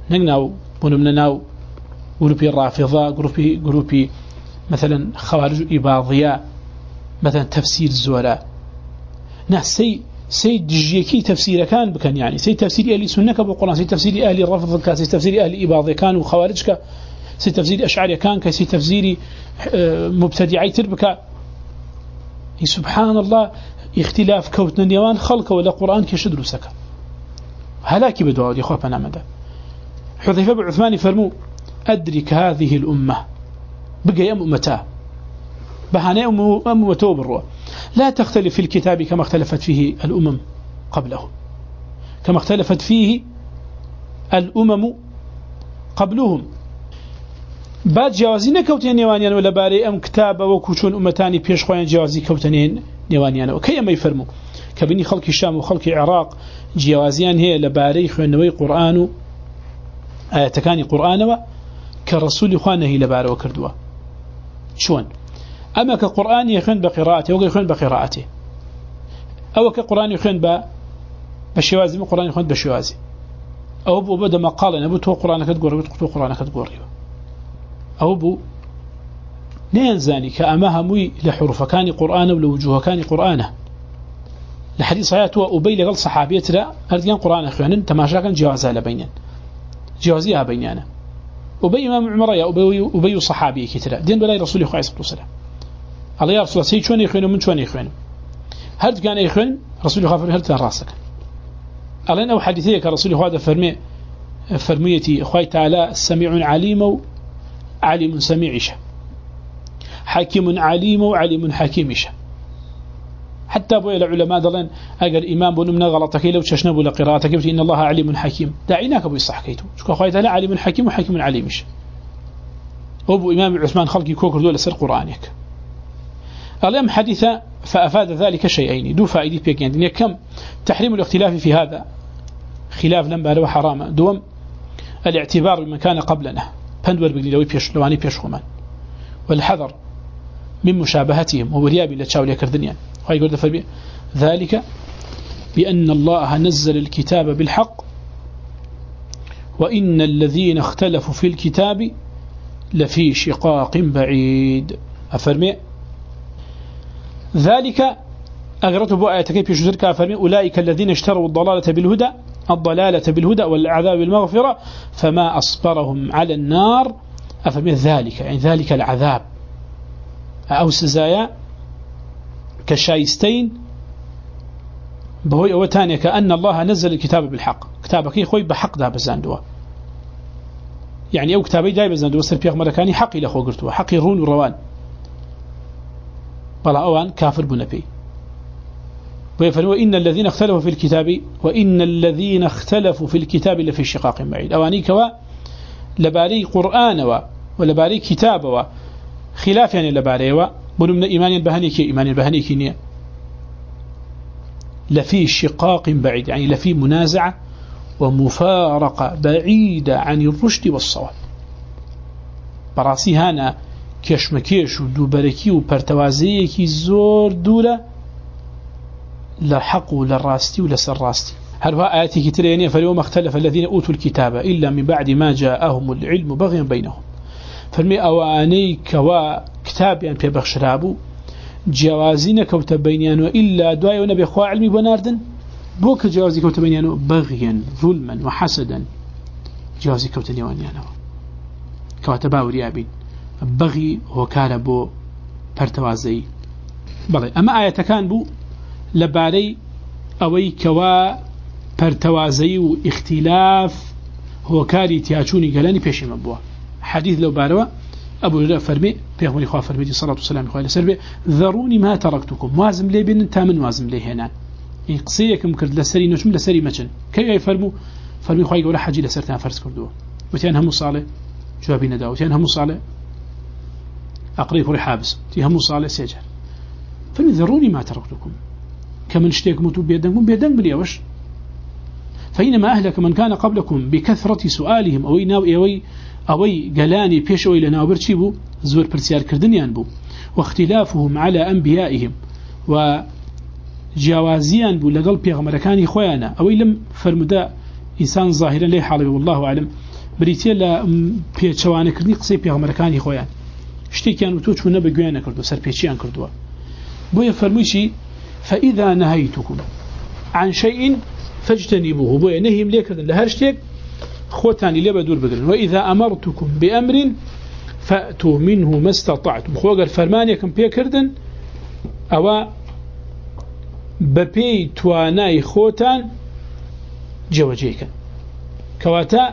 نقناو بنمنا ناو جروبي الرافضة جروبي جروبي مثلا خوارج إباضية مثلا تفسير الزولاء ناس سي سي دجيكي تفسير كان بكن يعني سي تفسير أهل سنة بالقرآن سي تفسير أهل الرفض كان سي تفسير أهل إباضية كان وخوارج ك سي تفسير أشعري كان كسي تفسير مبتدعي تربك سبحان الله اختلاف كوتنا نيوان خلق ولا قرآن كشدر سكا هلاكي بدعاء يا أخوة بنامدا حذيفة بن عثمان فرمو أدرك هذه الأمة بقى أمتها بهاني أمته بالروح لا تختلف في الكتاب كما اختلفت فيه الأمم قبله كما اختلفت فيه الأمم قبلهم بعد جوازين كوتين نيوانيان ولا باري أم كتاب وكوشون أمتاني بيش خوان جوازي كوتنين نيوانيان وكي أما يفرموا كبني خلق الشام وخلق العراق جوازيان هي لباري خوانوي قرآن آياتكاني قرآن كالرسول خوانه لباري وكردوا شون أما كقرآن يخون بقراءته أو يخون بقراءته أو كقرآن يخون بشوازي قرآن يخون بشوازي أو بو بدأ مقالا أبو تو قرآن كتقول تو قرآن كتقول أو بو نينزاني كأماها موي لحروف كان قرآن ولوجوه كان قرآنه الحديث صحيح وأبي لغل صحابية لا أرديان قرآن أخوان تماشا كان جوازها لبينين جوازيها بينانا أبي إمام عمر يا أبي أبي صحابي كتير دين بلاي رسول الله صلى الله عليه وسلم الله يا رسول الله سيد شون يخوانه من شون يخوانه هل كان يخوان رسول الله خافر هل كان راسك الله أنه حديثيك رسول الله هذا فرمي فرميتي أخوي تعالى سميع عليم عليم سميعش حكيم عليم وعليم حكيمش حتى أبوي العلماء ذلك أقل إمام بنمنا غلطك لو تشنبوا لقراءتك إن الله عليم حكيم دعيناك أبوي صح كيتو شكو أخوي تعالى عليم حكيم وحكيم عليمش أبو إمام عثمان خلقي كوكر دول سر قرآنك اليوم حديثة فأفاد ذلك شيئين دو فائدة بيكين كم تحريم الاختلاف في هذا خلاف لم بارو حرام دوم الاعتبار بمن كان قبلنا بندور بقليلوي بيش لواني بيش خمان والحذر من مشابهتهم ووريابي لتشاولي كردنيا ويقول دفع ذلك بأن الله نزل الكتاب بالحق وإن الذين اختلفوا في الكتاب لفي شقاق بعيد أفرمي ذلك أغرته بآياتك في شجرك أفرمي أولئك الذين اشتروا الضلالة بالهدى الضلالة بالهدى والعذاب بالمغفرة فما أصبرهم على النار أفرمي ذلك يعني ذلك العذاب أو سزايا كشايستين بهوي أو تانية كأن الله نزل الكتاب بالحق كتابك يخوي بحق ده بزاندوا يعني أو كتابي جاي بزاندوا سر بيغ مركاني حقي لأخو قرتوا حقي رون وروان بلا أوان كافر بنبي ويفرموا إن الذين اختلفوا في الكتاب وإن الذين اختلفوا في الكتاب لفي شقاق بعيد أواني كوا لباري قرآن ولباري كتاب خلاف يعني لباري بنمنا إيمان البهنيك إيمان البهنيك نية لفي شقاق بعيد يعني لفي منازعة ومفارقة بعيدة عن الرشد والصواب براسي هانا كشمكيش ودوبركي وبرتوازيكي زور دولة لحق للراستي ولسراستي هل هو آياتي كتير فاليوم اختلف الذين أوتوا الكتاب إلا من بعد ما جاءهم العلم بغيا بينهم فالمي أوانيك وكتاب يعني في بخشرابو جوازين كوتبينيانو إلا دعاء ونبي أخوة علمي بناردن بوك جوازي كوتبينيانو بغيا ظلما وحسدا جوازي كوتنيوانيانو كواتباو ريابين بغي هو كاربو برتوازي بلي أما آية كان بو لباري أوي كوا برتوازي واختلاف هو كاري تياچوني قلاني بيشي مبوا حديث لو باروا أبو هريرة فرمي بيغمري خواه فرمي دي صلاة والسلام خواه لسربي ذروني ما تركتكم وازم لي بين تامن وازم لي هنا إن قصيكم كرد لسري نشم لسري مچن كي يفرموا فرمي خواه يقول حجي لسرتها فرس كردوه وتيان همو صالح جوابي نداو وتيان همو صالح أقريب رحابس تي همو صالح سيجر فرمي ذروني ما تركتكم كمن اشتيك موتوا بيدنكم بيدن بلي وش فإنما أهلك من كان قبلكم بكثرة سؤالهم أو ناو أوي أوي قلاني بيش أوي لنا وبرشيبو زور برسيار كردنيان بو واختلافهم على أنبيائهم وجوازيان بو لقل بيغمركاني خويانا أوي لم فرمدا إنسان ظاهرا ليه حالي والله أعلم بريتيا لا بيتشوانه كردني قصي بيغمركاني خويان شتيكيان وتوچ ونبا گویانه کردو سر پیچیان کردو بويا فرموشي فإذا نهيتكم عن شيء فاجتنبوه بويا نهيم ليكردن لهرشتيك خوتاني ليبا دور بقرن وإذا أمرتكم بأمر فأتوا منه ما استطعتم خوغر فرمانيا كم بيكردن أو ببي تواناي خوتان جوجيكا كواتا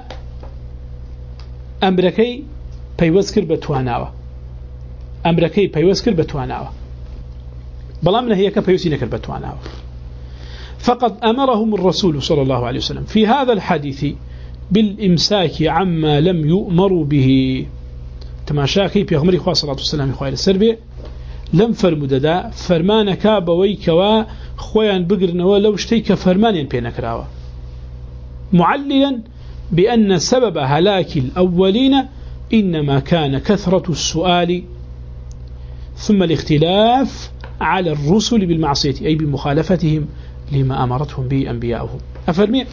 أمركي بيوزكر بتواناوا أمركي بيوزكر بتواناوا بلام نهيك بيوسي نكر بتواناوا فقد أمرهم الرسول صلى الله عليه وسلم في هذا الحديث بالإمساك عما لم يؤمروا به تماشاكي بيغمري خواه صلى الله عليه وسلم خواه السربي لم فرمددا فرمانك بويكوا خويا بقرنوا لو اشتيك فرمانيا بينكراوا معللا بأن سبب هلاك الأولين إنما كان كثرة السؤال ثم الاختلاف على الرسل بالمعصية أي بمخالفتهم لما أمرتهم به أنبياؤهم أفرمي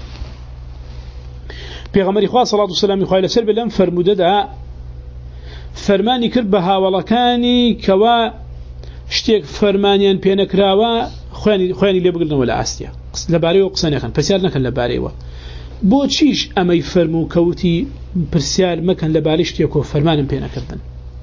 بيغمري خواه صلى الله عليه وسلم خواه السربي لم فرمددا فرماني كربها ولكاني كوا شتيك فرمانيان بينكراوا خواني خواني لي بقلنا ولا استيا لباري وقسنه كان بسيار نكن لباري و بو تشيش اما يفرمو كوتي برسيار مكان لباري شتيكو فرمان بينكردن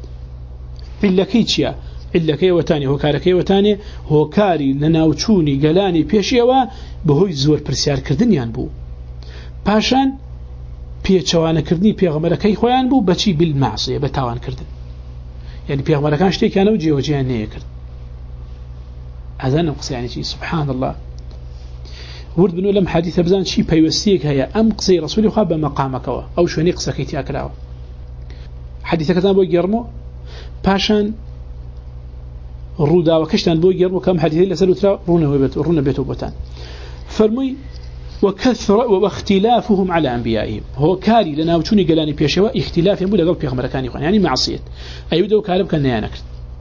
الا كيتشيا الا كي وتاني هو كاركي وتاني هو كاري لناوچوني گلاني پيشيوا بهوي زور برسيار كردنيان بو پاشان پيچوانه كردني پیغمبركي خويان بو بچي بالمعصيه بتاوان كردن يعني پیغمبركان شتي كانوا جيوجيان نيكرد هذا نقص يعني شيء سبحان الله ورد بنو لم حديث بزان شيء بيوسيك هي أم قصي رسولي خاب مقامك أو شو نقص كيتي أكلاو حديث كتان بو يرمو باشان رودا وكشتان بو يرمو كم حديث إلا سلو ترى رونا وبيت رونا بيت وبتان فرمي وكثر واختلافهم على أنبيائهم هو كاري لنا وشوني قلاني بيشوا اختلاف يقول قلب بيغمر كان يخوان يعني معصية أيوده كارب كان يانك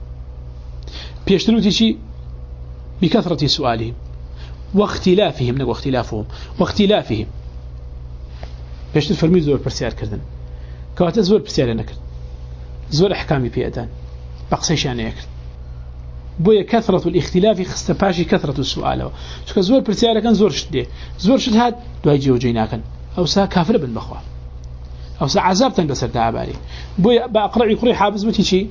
بيشتنو تشي بكثرة سؤالهم واختلافهم نقول اختلافهم واختلافهم بيشتر فرمي زور برسيار كردن كواتا زور برسيار نكرد زور أحكامي بيئتان بقصيش يعني يكرد بويا كثرة الاختلاف خستباشي كثرة السؤال شكا زور برسيار كان زور شده زور شد هاد دواي جيو جينا كان أو سا كافر بن بخوا أو سا عذابتان بسر دعباري بويا بأقرأ يقري حابز متي شي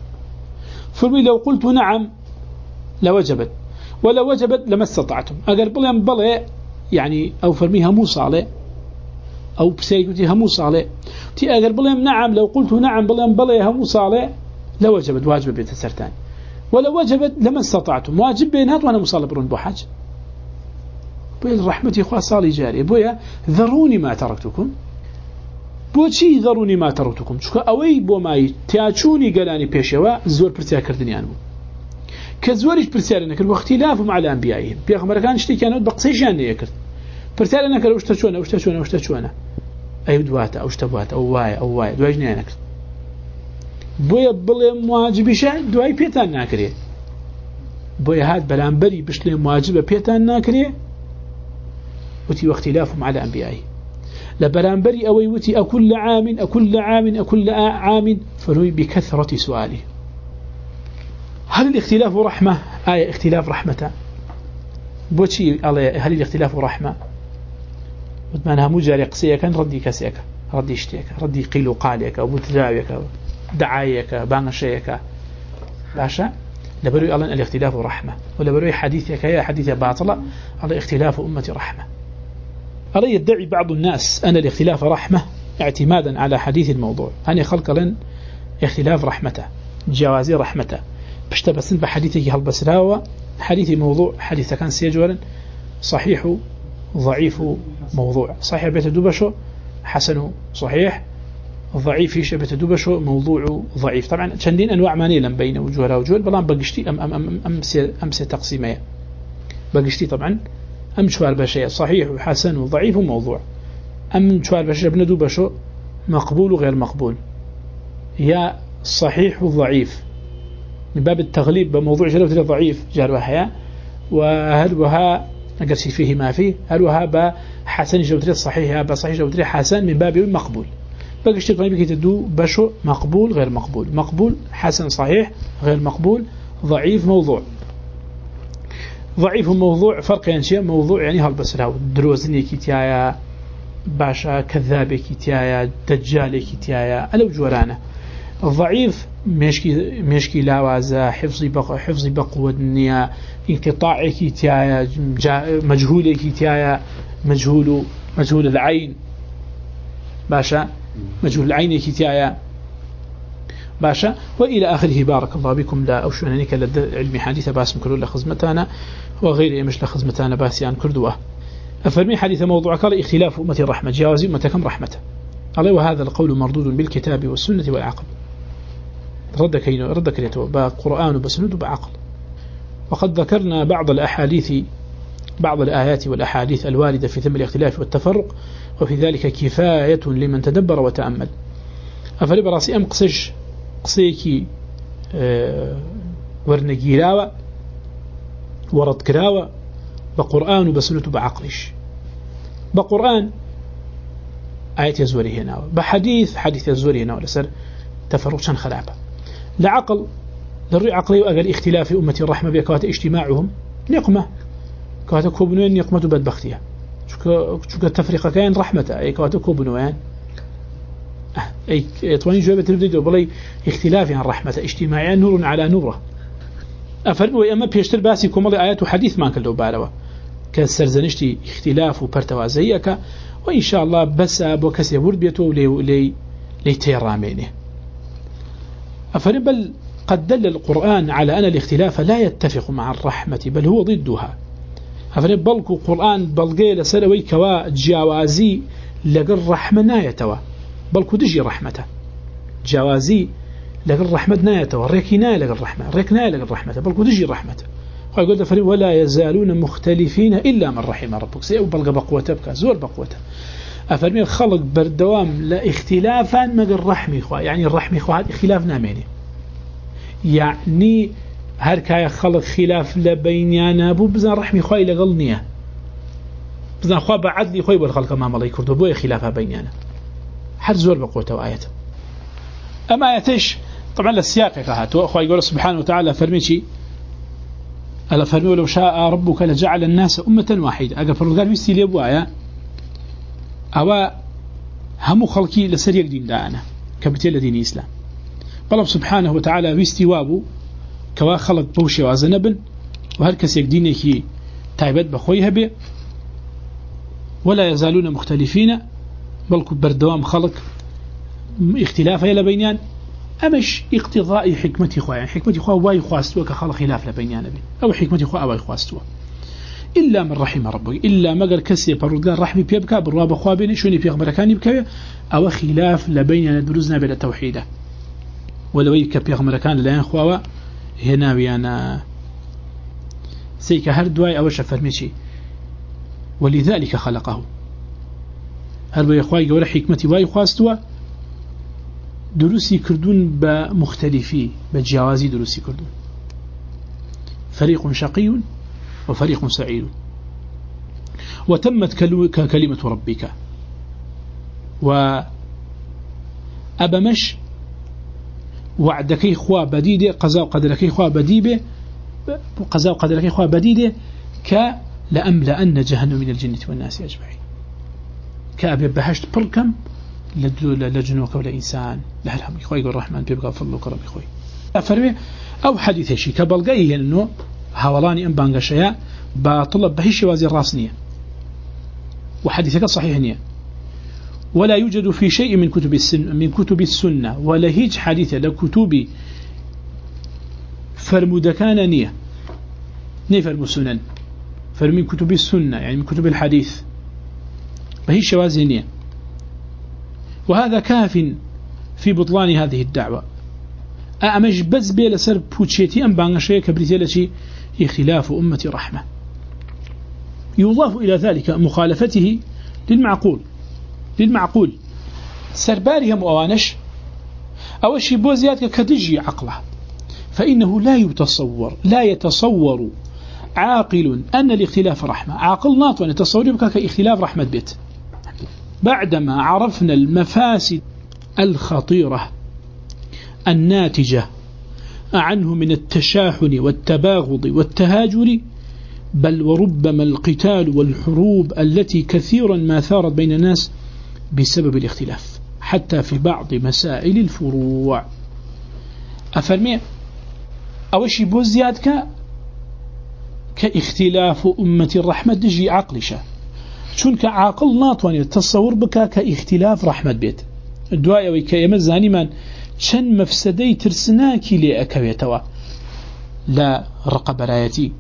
فرمي لو قلت نعم لوجبت ولا وجبت لما استطعتم أقل بلين بلي يعني أو فرميها مو صالح أو بسيكتها مو صالح تي أقل بلين نعم لو قلت نعم بلين بلي هم صالح لوجبت واجب بيتسرتان ولا وجبت لما استطعتم واجب بينات وأنا مصالح برون بوحاج بويا الرحمة إخوة صالي جاري بويا ذروني ما تركتكم بوشي ذروني ما تركتكم شكا أوي بو ماي تياچوني قلاني بيشوا زور برتيا كردنيان بو كزوريش برسالنا كل واختلافهم على أنبيائهم بيغمر كان شتي كانوا بقصيشان يكرد برسالنا كل وش تشونا وش تشونا وش تشونا أي دواتا أو شتبواتا أو واي أو واي دواجني أنا كرد بويا بلي مواجبشة دواي بيتان ناكريه بويا هاد بلانبري بشلي مواجبة بيتان ناكريه وتي واختلافهم على أنبيائهم لبلانبري أوي وتي أكل عام أكل عام أكل عام فنوي بكثرة سؤاله هل الاختلاف رحمة آية اختلاف رحمة بوشي هل الاختلاف رحمة معناها مجاري قصية كان ردي كسيك ردي اشتيك ردي قيل قاليك أو متجاويك دعايك بانشيك باشا لبروي الله الاختلاف رحمة ولبروي حديثك يا حديث باطلة على اختلاف أمة رحمة ألا يدعي بعض الناس أن الاختلاف رحمة اعتمادا على حديث الموضوع أن خلق لن اختلاف رحمته جوازي رحمته بشتبسن بحديثك هالبسراوة حديث موضوع حديث كان سيجولا صحيح ضعيف موضوع صحيح بيتدوبشو حسن صحيح ضعيف إيش بيتدوبشو موضوع ضعيف طبعا شندين أنواع مانية لم بين وجوه وجوه بلان بقشتي أم أم أم أمسي أمسي تقسيمية بقشتي طبعا أم شوار بشيء صحيح وحسن وضعيف وموضوع أم شوار بشيء بندوبشو مقبول وغير مقبول يا صحيح وضعيف من باب التغليب بموضوع جلوة ضعيف جار وحياة وهل وها أقرسي فيه ما فيه هل وها بحسن جودري الصحيح بصحيح جودري حسن من باب مقبول بقشت تواني بكي تدو بشو مقبول غير مقبول، مقبول حسن صحيح غير مقبول ضعيف موضوع. ضعيف موضوع فرق يعني شيء، موضوع يعني هالبسراو دروزني كتايا باشا كذابي كتايا دجالي كتايا ألو جورانا. الضعيف مشكي مشكي لاوازا حفظي بق حفظي بقوة النية انقطاعي كتايا مجهولي كتايا مجهول مجهول العين باشا مجهول العين كتايا باشا وإلى آخره. بارك الله بكم. لا أوشونني كلا علمي حديثة باسم كل لخزمتانا وغير مش لخزمتانا باسيان كردوه. أفرمي حديث موضوع قال اختلاف أمة الرحمة جاوزي أمة كم رحمة الله، وهذا القول مردود بالكتاب والسنة والعقل. رد كينو رد كريتو بقرآن وبسند وبعقل. وقد ذكرنا بعض الأحاديث بعض الآيات والأحاديث الواردة في ذم الاختلاف والتفرق، وفي ذلك كفاية لمن تدبر وتأمل. أفري براسي أم قسش قسيكي أه ورنجيراوة ورد كراوة بقرآن وبسنة بعقلش. بقرآن آيات يزوري هنا، بحديث حديث يزوري هنا، ولسر تفرق شان خلابة. لعقل للرئي عقلي وأقل اختلاف أمة الرحمة بكوات اجتماعهم نقمة كوات كوبنوين نقمة بدبختها شو التفرقة كان رحمة أي كوات كوبنوين أي تواني جوابة تبديدو بلي اختلاف عن رحمة اجتماعيا نور على نوره. أفرموا أما بيشتر باسي كمالي آيات وحديث ما كله بالوا كالسرزنشتي اختلاف وبرتوازيك، وإن شاء الله بس أبو كسي ورد بيته لي لي ليتيرامينه. أفرم بل قد دل القرآن على أن الاختلاف لا يتفق مع الرحمة بل هو ضدها. أفرم بلك القرآن بلغي لسلوي كوا جوازي لقل رحمة نايتوا بلك دجي رحمته جوازي لقل رحمة نايتوا ريكي ناي لقل رحمة ريك ناي لقل رحمة بلك دجي رحمته. ويقول أفرم ولا يزالون مختلفين إلا من رحم ربك سيئو بلغ بقوته بك زور بقوته. أفرم الخلق بردوام لا اختلافا مقل رحمي خوا يعني الرحمي خوا هذا خلاف ناميني يعني هركا خلق خلاف لبينيانا بو بزن رحمي خوا إلى غلنية بزن خوا بعدلي خوا والخلق ما مالي كردو بو خلافها بينيانا حد زور بقوته وآيته. أما آياتش طبعا للسياق هاتو خوا يقول سبحانه وتعالى فرميشي ألا فرمي ولو شاء ربك لجعل الناس أمة واحدة أقل فرقال ويستي ليبوايا أو هم خلقي لسريق دين دانا كبتيل دين إسلام بلب سبحانه وتعالى ويستي وابو كوا خلق بوشي وازنبن وهركس يقدينك تايبت بخويها بي ولا يزالون مختلفين بل بردوام خلق اختلافا يلا بينيان أمش اقتضاء حكمتي خواه يعني حكمتي خواه واي خواستوا كخلق خلاف لبينيان بي أو حكمتي خواه واي خواستوا إلا من رحم ربك إلا ما قال كسي بردان رحمي بيبكى بالرابع خوابيني شوني بيغمر كان يبكى أو خلاف لبينيان دروزنا بلا توحيده ولو يك بيغمر كان لا خواوا هنا ويانا سيك هردواي أو شفرمشي ولذلك خلقه هل يا اخوي ولا حكمتي واي خواستوا دروسي كردون بمختلفي بجوازي دروسي كردون فريق شقي وفريق سعيد وتمت كلمة ربك وأبا مش وعدك إخوة بديدة قزاو قدرك إخوة بديبة قزاو قدرك إخوة بديدة كلأملأن جهنم من الجنة والناس أجمعين كأبي بهشت بركم لجنوك ولا إنسان لهلهم إخوة يقول الرحمن بيبقى فضل وكرم إخوة أفرمي أو حديث شيء كبلغيه إنه هاولاني أم بانغشيا بطلب بهش وازي الراسنية وحديثك صحيح نية ولا يوجد في شيء من كتب السن من كتب السنة ولا هيج حديث لكتب فرمودكان نية نفر السنن فرمين كتب السنة يعني من كتب الحديث بهش وازي نية وهذا كاف في بطلان هذه الدعوة أمش بز بيلا سر بوتشيتي أم بانغشيا كبريتيلتي خلاف أمة رحمة يضاف إلى ذلك مخالفته للمعقول للمعقول سربارهم أوانش أو شيء بوزيات كدجي عقله فإنه لا يتصور لا يتصور عاقل أن الاختلاف رحمة عاقل ناطق أن يتصور بك كاختلاف رحمة بيت بعدما عرفنا المفاسد الخطيرة الناتجة عنه من التشاحن والتباغض والتهاجر، بل وربما القتال والحروب التي كثيرا ما ثارت بين الناس بسبب الاختلاف حتى في بعض مسائل الفروع. أفرمي أوشي بوزيادك كاختلاف أمة الرحمة دجي عقلشة، چونك عاقل ناطواني تصور بك كاختلاف رحمة بيت الدواء وكيما زاني من چن مفسدي ترسناكي لأكويتوا، لا رقب رايتي،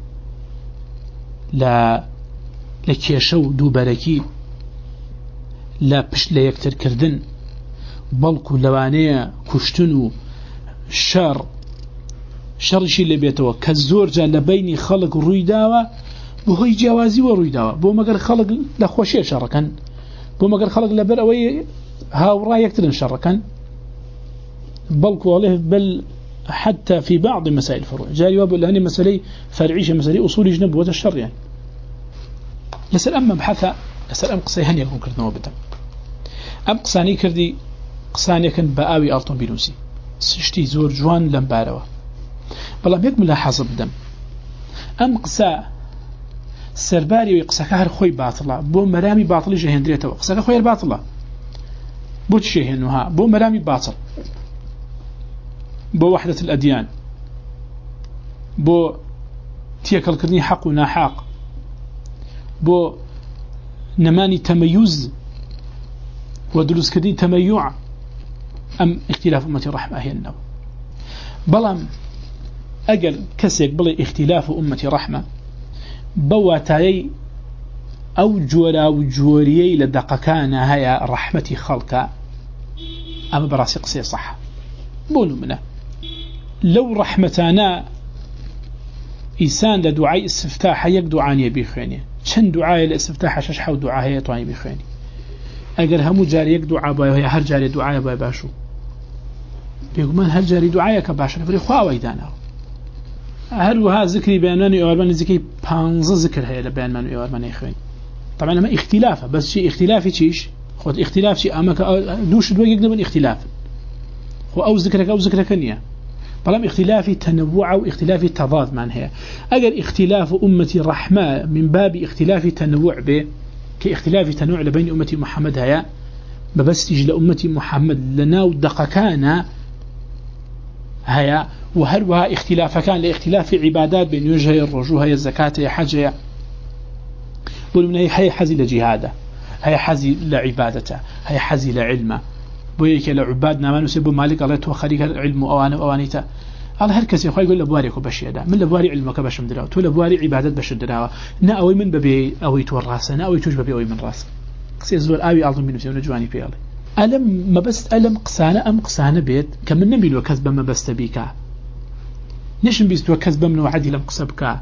لا لكيشو دوبركي، لا بش لا يكتر كردن، بلكو لوانية كشتنو شر شرشي اللي بيتوا كالزورجة لبيني خلق رويداوة بهي جوازي ورويداوة بو مقر خلق لخوشي شركا، بو مقر خلق لبرأوي هاورا يكترن شركا، بلكو عليه بل حتى في بعض مسائل الفروع جاري وابو لأني مسألة فرعيشة مسألة أصول جنب وتشر يعني لسأل أما بحثة لسأل أم قصي هن يكون كردنا وبدأ أم قصاني كردي قصاني كان بآوي ألطن بينوسي سشتي زور جوان لمباروا بلا بيك ملاحظة بدم أم قصا سرباري ويقصاك هر خوي باطلة بو مرامي باطلي جهندريته وقصاك خوي الباطلة بو تشيهنوها بو مرامي باطل، بو وحدة الأديان، بو تيكل كرني حق وناحاق، بو نماني تميز ودروس كدين تميع، أم اختلاف أمة الرحمة هي النوع بلام أجل كسيك بلي اختلاف أمة رحمة بواتاي أو جورا وجوريي لدقكان هيا رحمة خلقا أما براسي قصي صح بولو منه لو رحمتانا إنسان لدعاء استفتاح يك دعاني بيخواني چند دعاء الاستفتاح شش حو دعاء هي طاني بيخواني أجر هم جاري يك دعاء باي وهي هر جاري دعاء باي باشو بيقول من هر جاري دعاء كباشر فري خوا ويدانا هل وها ذكري بياناني أورمان ذكري بانز ذكر هي لبيان من أورمان يخواني طبعا ما اختلافه بس شيء اختلافي شيش خد اختلاف شيء أما دوش دو يقدر اختلاف هو أو ذكرك أو ذكرك نية طالما اختلافي تنوع واختلافي تضاد معناها أجر اختلاف أمة الرحمة من باب اختلاف تنوع به كاختلاف تنوع بين أمة محمد هيا بس تيجي لأمة محمد لنا ودقكانا هيا وهل وها اختلاف كان لاختلاف عبادات بين وجهي الرجوع هي الزكاة هي حجة بقول هي هي حزي لجهاده هي حزي لعبادته هي حزي لعلمه بويك لعبادنا ما نسبه مالك الله توخريك العلم أوان أوانيته الله هركس يا أخوي يقول لبواريك وبشيدا من لبواري علمك باش مدراو تو لبواري عبادات باش مدراو نا أوي من ببي أوي تور راسه نا أوي توج ببي أوي من راسه قصي زول أوي أعظم من نفسه ونجواني في الله ألم ما بس ألم قسانة أم قسانة بيت كم نبي لو كذب ما بس تبيكا نيش بيست وكذب من وعدي لم قصبك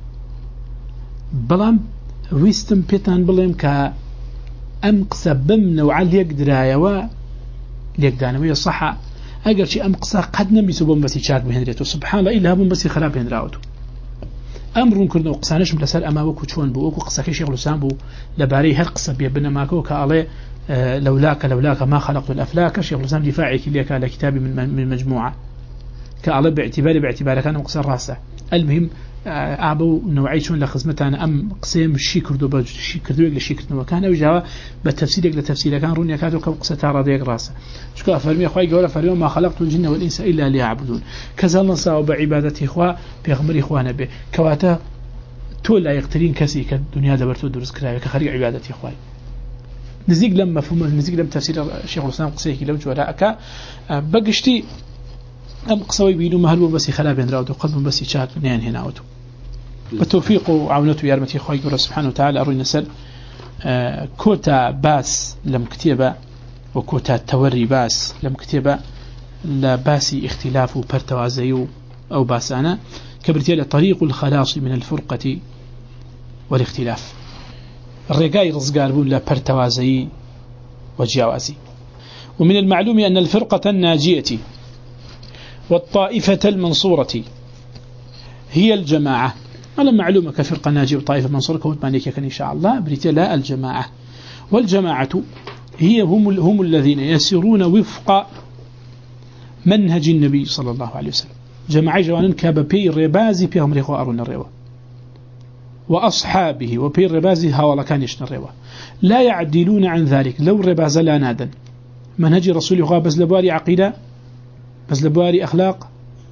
بلام ويستم بيتان بلام كا أم قصب من وعلي يقدر و ليقدانوية صحة أجر شيء أم قصة قد نبي سبون بس يشارك بهندريته سبحان الله إلا هم بس يخرب بهندراوته أمر كنا قصانش ملسال أما وكو شون بو وكو قصة كشيء غلسان بو لباري هر قصة بيبنا ماكو كالله آه لولاك لولاك ما خلقت الأفلاك شيء غلسان دفاعي كليك على كتابي من من مجموعة كالله باعتباري باعتباري كان مقصر راسه المهم أعبو نوعي شون لخزمتنا أم قسم شي كردو بشي كردو يقل شي كردو كان أو جوا بالتفسير يقل تفسير كان روني كاتو كقصة تارا يق راسه شكو أفرمي أخوي قولا فرمي ما خلقت الجن والإنس إلا ليعبدون كذا نصا بعبادة إخوة بيغمر إخوانا به كواتا تولا يقترين كسي كالدنيا دبرتو درس كراوي كخريق عبادة إخوة نزيق لما فهم نزيق لما تفسير الشيخ الإسلام قصيه لو جوراءك بقشتي أم قصوي بينو مهلو بس خلاب ينراودو قلب بس يشاهد نين هنا أوتو بالتوفيق وعونته يارمتي أخوي قول سبحانه وتعالى أروي نسأل آه كوتا باس لم كتيبة وكوتا توري باس لم كتيبة لباسي اختلاف وبرتوازيو أو باسانا كبرتيالي طريق الخلاص من الفرقة والاختلاف الرقاي رزقار بون لبرتوازي وجاوازي ومن المعلوم أن الفرقة الناجية والطائفة المنصورة هي الجماعة أنا معلومة كفرقة ناجية وطائفة منصورة كوت مانيك إن شاء الله بريتلا الجماعة والجماعة هي هم, هم الذين يسيرون وفق منهج النبي صلى الله عليه وسلم جماعة جوانا كاببي ربازي بيهم ريخوا أرون الروا وأصحابه وبي ربازي هاولا كان يشن الروا لا يعدلون عن ذلك لو رباز لا نادا منهج رسول الله بس لبواري عقيدة بس لبواري أخلاق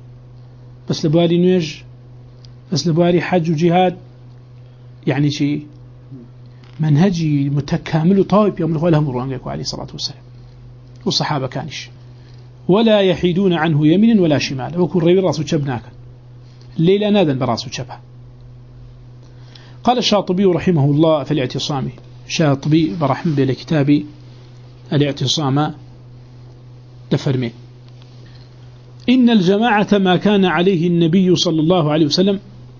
بس لبواري نيج بس لبواري حج وجهاد يعني شيء منهجي متكامل طيب يوم الخوالها مرانك عليه الصلاة والسلام والصحابة كانش ولا يحيدون عنه يمين ولا شمال وكل ربي راسه شبناك الليلة نادا براسه شبه قال الشاطبي رحمه الله في الاعتصام شاطبي برحمه بالكتاب الاعتصام تفرمي إن الجماعة ما كان عليه النبي صلى الله عليه وسلم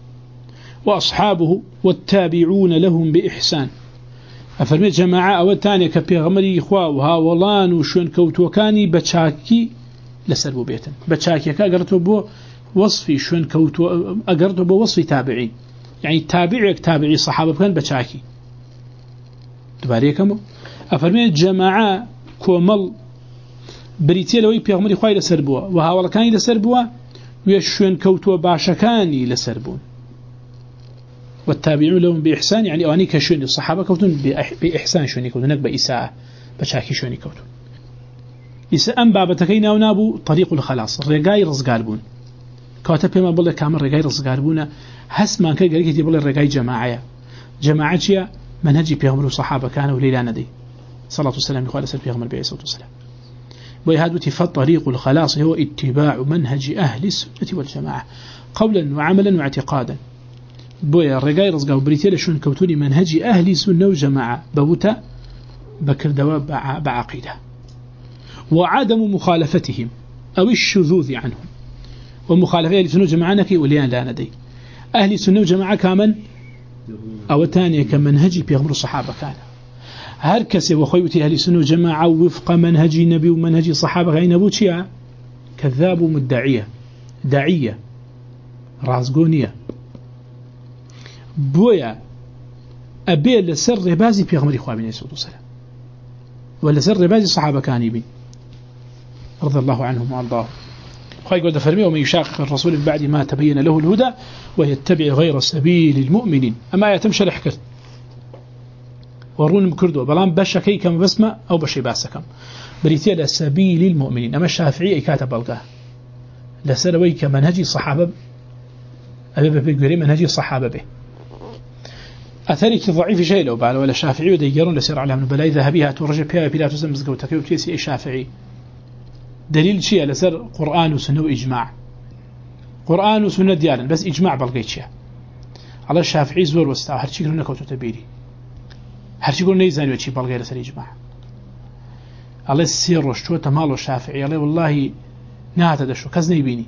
وأصحابه والتابعون لهم بإحسان أفرمي جماعة أو تانية كبيغمري إخواوها ولان وشون كوتوكاني بچاكي لسربو بيتا بچاكي كأقرتو بو وصفي شون كوتو أقرتو بو وصفي تابعي يعني تابعيك تابعي صحابة كان بچاكي دباريكمو أفرمي جماعة كومل بريتيا لوي بيغمري إخواي لسربوا وهاولكاني لسربوا ويشون كوتو باشكاني لسربون والتابعون لهم بإحسان يعني أواني كشون الصحابة كوتون بإحسان شوني كوتون نك بإساءة بشاكي شوني كوتون إساء أم بابتكينا ونابو طريق الخلاص الرقاي رزقالبون كواتب بما بلا كامل رقاي رزقالبون هس ما كان قريك يقول الرقاي جماعية جماعية منهجي بيغمر الصحابة كانوا ليلا ندي صلاة والسلام يقول سل بيغمر بي صلاة والسلام وهذا تفضل طريق الخلاص هو اتباع منهج أهل السنة والجماعة قولا وعملا واعتقادا بويا الرقاي رزقا وبريتيا لشون كوتوني منهج أهل سنة وجماعة بوتا بكر دواب بعقيدة وعدم مخالفتهم أو الشذوذ عنهم ومخالفة أهل سنة وجماعة نكي وليان لا ندي أهل سنة وجماعة كامن أو تانية كمنهج بيغمر الصحابة كان هركسي وخيوتي أهل سنة وجماعة وفق منهج النبي ومنهج الصحابة كاين أبو تشيع كذاب مدعية داعية رازقونية بويا أبي لسر ربازي بيغمر إخوة بن يسود السلام ولا سر ربازي الصحابة كان يبين رضي الله عنهم وأرضاهم خاي قد فرمي ومن يشاقق الرسول من بعد ما تبين له الهدى ويتبع غير سبيل المؤمنين أما يتمشى لحكت ورون بكردو بلان بشكي كم بسمة أو بشي باسكم بريتيا لسبيل المؤمنين أما الشافعي كاتب بلقاه لسلوي كمنهجي صحابة أبي بقري منهجي صحابة به أثريك ضعيف شيء لو بعد ولا شافعي وديرون لسير على من بلاي ذهبيها تورج بها بلا تزمز قوتك وتيسي شافعي دليل شيء لسر قرآن وسنة وإجماع قرآن وسنة ديالا بس إجماع بلقيت شيء على الشافعي زور واستوى هرشي يقولون كوتو تبيري هرشي يقولون نيزان وشي بلقي لسر إجماع على السير وشتوى تمالو الشافعي عليه والله نهات دشو كزني بيني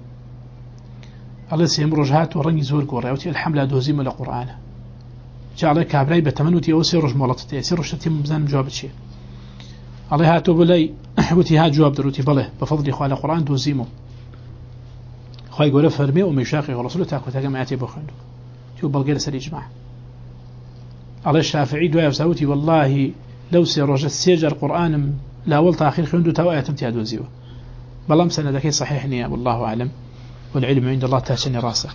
على السير رجهات ورني زور قرأ وتي الحملة دوزيم لقرآن جاء عليك عبري بتمنوتي أو سير رج مولطتي سير رجتي مبزان مجابت شيء عليه هاتو بلي وتي ها جواب دروتي بله بفضل إخوان القرآن دوزيمو خواهي قوله فرمي وما يشاقي ورسوله تاكو تاكو ما يأتي بخندو شو بلقي لسر إجماع على الشافعي دواء وساوتي والله لو سيرجت سيجر قرآن لا ولت آخر خندو توايا تمتع دوزيو بلام سندكي صحيح نية والله أعلم والعلم عند الله تاشني راسه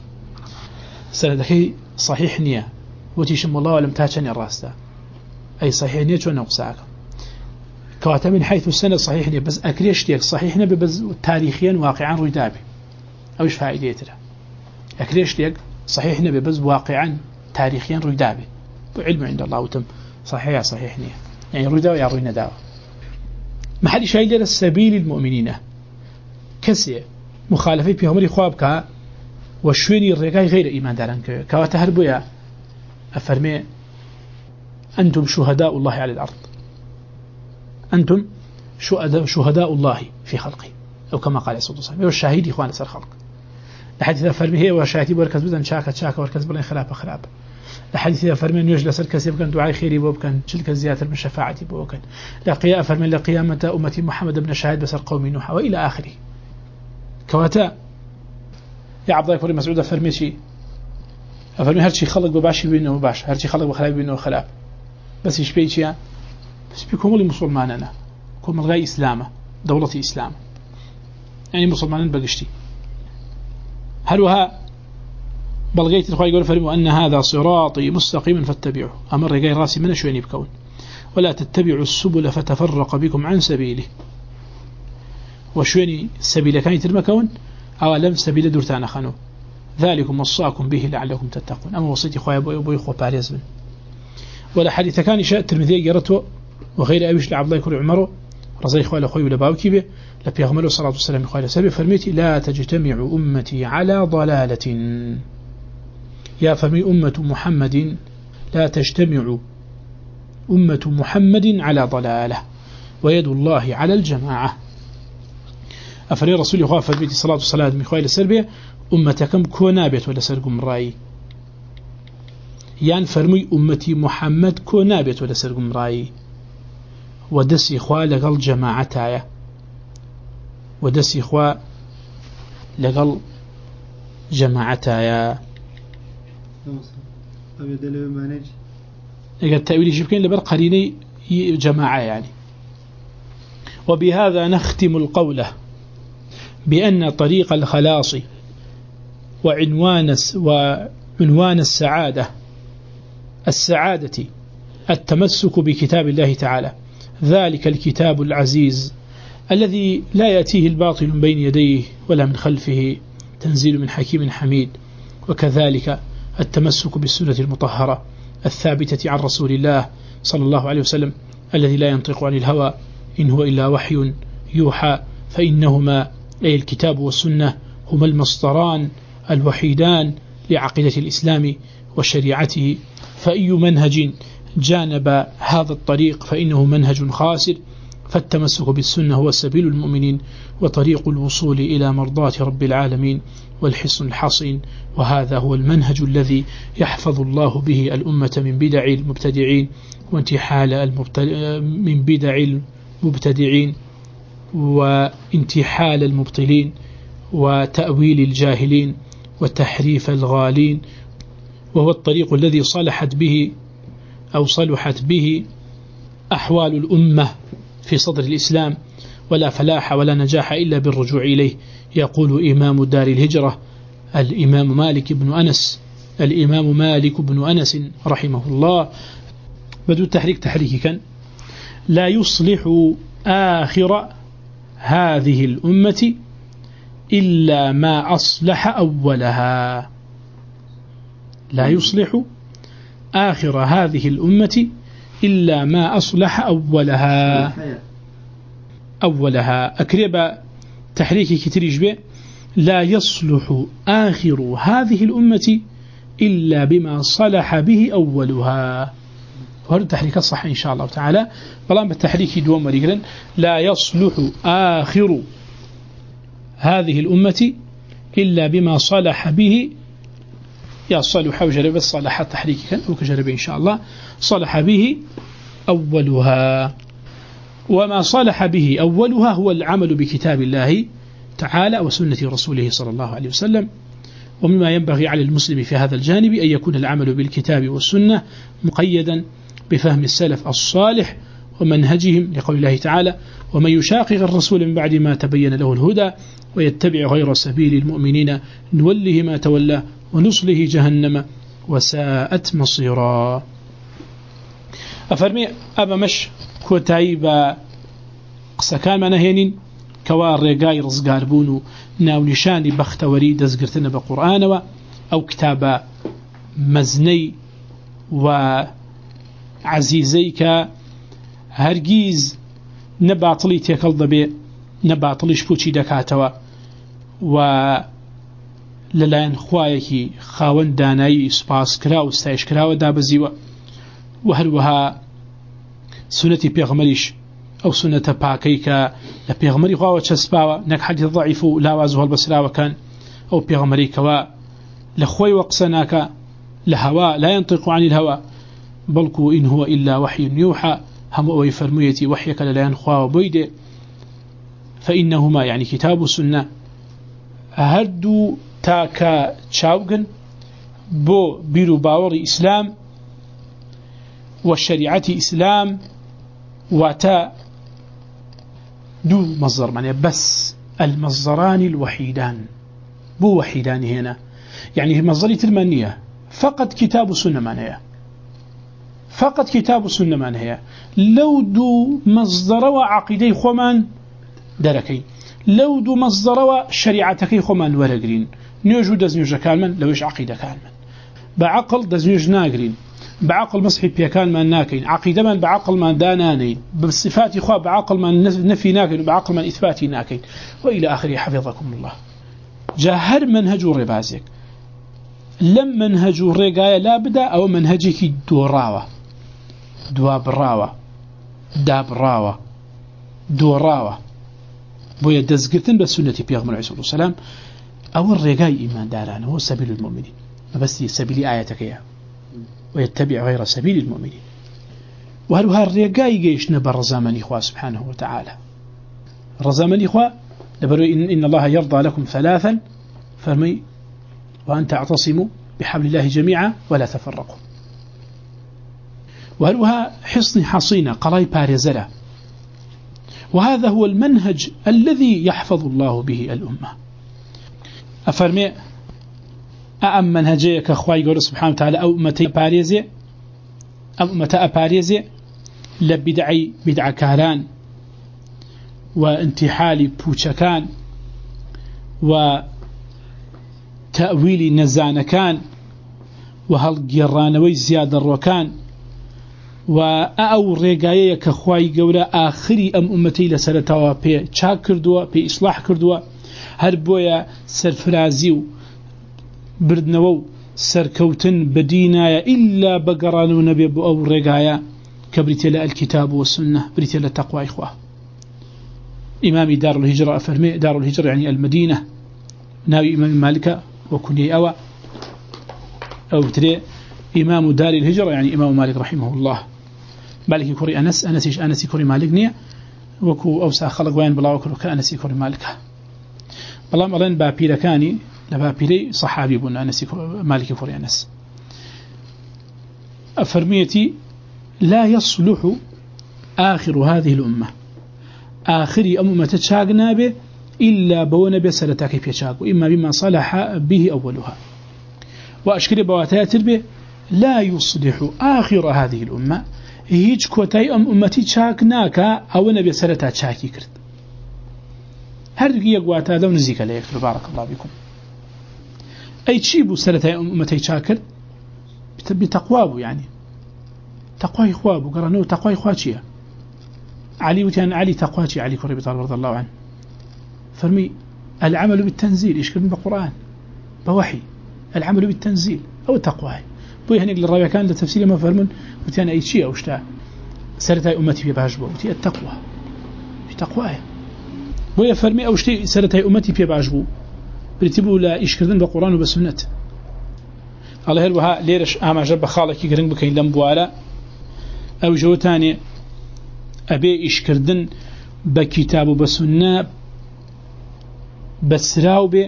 سندكي صحيح نية وتيشم الله ولم تاشني راسه أي صحيح نية شو نقصاك كواتا من حيث السنة صحيح نية بس أكريش تيك صحيح نية بس تاريخيا واقعا ريدابي أوش فائديتها أكريش تيك صحيح نية بس واقعا تاريخيا ريدابي وعلم عند الله وتم صحيح صحيح نية يعني ريداوي يا روينا داوي ما حد شايل السبيل المؤمنين كسي مخالفة بيهمري خوابك وشويني الرقاي غير إيمان دارن كواتا هربويا أفرمي أنتم شهداء الله على الأرض أنتم شهداء الله في خلقه أو كما قال يسوع الله والشاهد إخوان سر خلق الحديث فرمي هي وشاهدي بركز بدن شاكة شاكة وركز بلين خلاف خلاف الحديث فرمي أن يجلس الكسب كان دعاء خيري وبكن تلك زيادة من شفاعتي بوكن لقيا فرمي لقيامة أمتي محمد بن شاهد بسر قوم نوح وإلى آخره كواتا يا عبد الله فرمي مسعود فرمي شيء فرمي هرشي خلق بباشي بينه وباش هرشي خلق بخلاف بينه وخلاف بس يشبه شيء بس بكمل مسلماننا كمل غير إسلامه دولة إسلام يعني مسلمان بقشتي هلوها بلغيت الخوي يقول فرموا أن هذا صراطي مستقيما فاتبعوه أمر غير راسي من شوين يبكون ولا تتبعوا السبل فتفرق بكم عن سبيله وشوين سبيل كان يترمكون أو لم سبيل دورتان خانو ذلكم وصاكم به لعلكم تتقون أما وصيتي خويا أبوي خو باريز من ولا حديث كان شاء الترمذي قرته وغير أبيش لعبد الله يكون عمره رزاي خويا أخوي ولا باوكي به لبيغمله صلى الله عليه وسلم خويا سبي فرميتي لا تجتمع أمتي على ضلالة يا فمي أمة محمد لا تجتمع أمة محمد على ضلالة ويد الله على الجماعة أفري رسول الله فرميتي صلاة والسلام من خويا السربية أمتكم كونابت ولا سرقم رأي يان فرمي أمتي محمد كونابت ولا سرقم رأي ودسي إخوة لقل جماعتايا ودسي إخوة لقل جماعتايا إذا التأويل يجيبكين لبر قريني جماعة يعني وبهذا نختم القول بأن طريق الخلاص وعنوان وعنوان السعادة السعادة التمسك بكتاب الله تعالى ذلك الكتاب العزيز الذي لا يأتيه الباطل من بين يديه ولا من خلفه تنزيل من حكيم حميد وكذلك التمسك بالسنة المطهرة الثابتة عن رسول الله صلى الله عليه وسلم الذي لا ينطق عن الهوى إن هو إلا وحي يوحى فإنهما أي الكتاب والسنة هما المصدران الوحيدان لعقيدة الإسلام وشريعته فأي منهج جانب هذا الطريق فإنه منهج خاسر فالتمسك بالسنة هو سبيل المؤمنين وطريق الوصول إلى مرضاة رب العالمين والحصن الحصين وهذا هو المنهج الذي يحفظ الله به الأمة من بدع المبتدعين وانتحال المبتدع من بدع المبتدعين وانتحال المبطلين وتأويل الجاهلين وتحريف الغالين وهو الطريق الذي صلحت به أو صلحت به أحوال الأمة في صدر الإسلام ولا فلاح ولا نجاح إلا بالرجوع إليه يقول إمام دار الهجرة الإمام مالك بن أنس الإمام مالك بن أنس رحمه الله بدو التحريك تحريكي كان لا يصلح آخر هذه الأمة إلا ما أصلح أولها لا يصلح آخر هذه الأمة إلا ما أصلح أولها أولها أكرب تحريكي كتريج به لا يصلح آخر هذه الأمة إلا بما صلح به أولها وهذا التحريك الصح إن شاء الله تعالى فلان بالتحريك دوم مريقلا لا يصلح آخر هذه الأمة إلا بما صلح به يا صلح وجرب الصلاح التحريك كان وكجرب إن شاء الله صلح به أولها وما صلح به أولها هو العمل بكتاب الله تعالى وسنة رسوله صلى الله عليه وسلم ومما ينبغي على المسلم في هذا الجانب أن يكون العمل بالكتاب والسنة مقيدا بفهم السلف الصالح ومنهجهم لقول الله تعالى ومن يشاقق الرسول من بعد ما تبين له الهدى ويتبع غير سبيل المؤمنين نوله ما تولى ونصله جهنم وساءت مصيرا أفرمي أبا مش كوتايبا قسكان منهينين كوار رقاي رزقار بونو ناو نشاني بختوري دزقرتنا بقرآن أو كتاب مزني وعزيزيك هرقيز نباطلي تيكال ضبي نباطلي شبوشي دكاتوا و للاين خوايكي خاون داناي سباس كرا وستايش كرا ودابزيوا وهروها سنة بيغمريش أو سنة باكيكا لبيغمري خواوة شسباوا نك حديث ضعيف لا وازوها البسراوة كان أو بيغمري كوا لخوي وقسناك لهواء لا ينطق عن الهواء بلكو إن هو إلا وحي يوحى هم أوي فرميتي وحيك للاين خواوة بيد فإنهما يعني كتاب السنة هردو تاكا تشاوغن بو بيرو باور إسلام والشريعة إسلام واتا دو مصدر معنى بس المصدران الوحيدان بو وحيدان هنا يعني مصدري تلمانية فقط كتاب السنة معناها فقط كتاب السنة معناها لو دو مصدر وعقيدي خمان دركي لو دو مصدر وشريعتكي خمان ورقرين نيوجو دزنيوجا كالمن لوش عقيدة كالمن بعقل دزنيوج ناقرين بعقل مصحي بيكان ما ناكين عقيدة من بعقل ما دانانين بالصفات إخوة بعقل ما نفي ناكين وبعقل ما إثباتي ناكين وإلى آخره حفظكم الله جاهر منهج الربازك لم منهج الرقاية لا بدا أو منهجك دوراوة دوابراوة دابراوة دوراوة بويا دزقتن بالسنة بيغمر عليه الصلاة والسلام أو الرقاية إيمان داران هو سبيل المؤمنين بس سبيل آياتك يا ويتبع غير سبيل المؤمنين وهلوها الرقاية جيش نبر رزامن إخوة سبحانه وتعالى رزامن إخوة نبروا إن, إن الله يرضى لكم ثلاثا فرمي وأن تعتصموا بحبل الله جميعا ولا تفرقوا وهلوها حصن حصينة قراي بارزلة وهذا هو المنهج الذي يحفظ الله به الأمة أفرمي أأم منهجيك أخوائي قول سبحانه وتعالى أو أمتي باريزي أو أمتي أباريزي لبدعي بدع كاران وانتحالي بوشكان وتأويلي نزانكان وهل قرانوي زيادة الروكان وأو رقايك أخوائي قول آخري أم أمتي لسلتوا بي شاك كردوا بي إصلاح كردوا هربويا سرفرازيو بردنوو سركوتن بدينايا إلا بقران ونبي أو رقايا كبريتلا الكتاب والسنة بريتلا التقوى إخوة إمام دار الهجرة أفرمي دار الهجرة يعني المدينة ناوي إمام مالك وكني أوى أو تري إمام دار الهجرة يعني إمام مالك رحمه الله مالك يكوري أنس أنس أنس يكوري مالك نية وكو أوسع خلق وين بلا وكو كأنس يكوري مالك بلا مالين بابيلا كاني لبابيلي صحابي بن أنس مالك يكوري أنس أفرميتي لا يصلح آخر هذه الأمة آخر أمة تشاقنا به إلا بون بسلتك في تشاق إما بما صلح به أولها وأشكر بواتات به لا يصلح آخر هذه الأمة هيج كوتاي أم أمتي تشاقناك أو نبي سلتها تشاكي كرت هردقية قواتا لو نزيك عليك بارك الله بكم أي تشيبوا سلتها أم أمتي تشاكر بتقوابه يعني تقوى إخوابه قرأنه تقوى إخواتشيه علي وتان علي تقواتي علي كربي طالب رضي الله عنه فرمي العمل بالتنزيل إيش كلمة بالقرآن بوحي العمل بالتنزيل أو التقوى بوي هنيك للرابع كان لتفسير ما فرمون وتان أي شيء أو شتاء سرتها أمتي في بعجبه وتي التقوى في تقواه بوي فرمي أو شتي سرتها أمتي في بعجبه برتبوا لا إيش كردن بالقرآن وبالسنة الله هلوها ليرش أما جرب خالك يقرن بكين لمبوالا أو جو تاني أبي إيش كردن بكتاب وبسنة بسراو به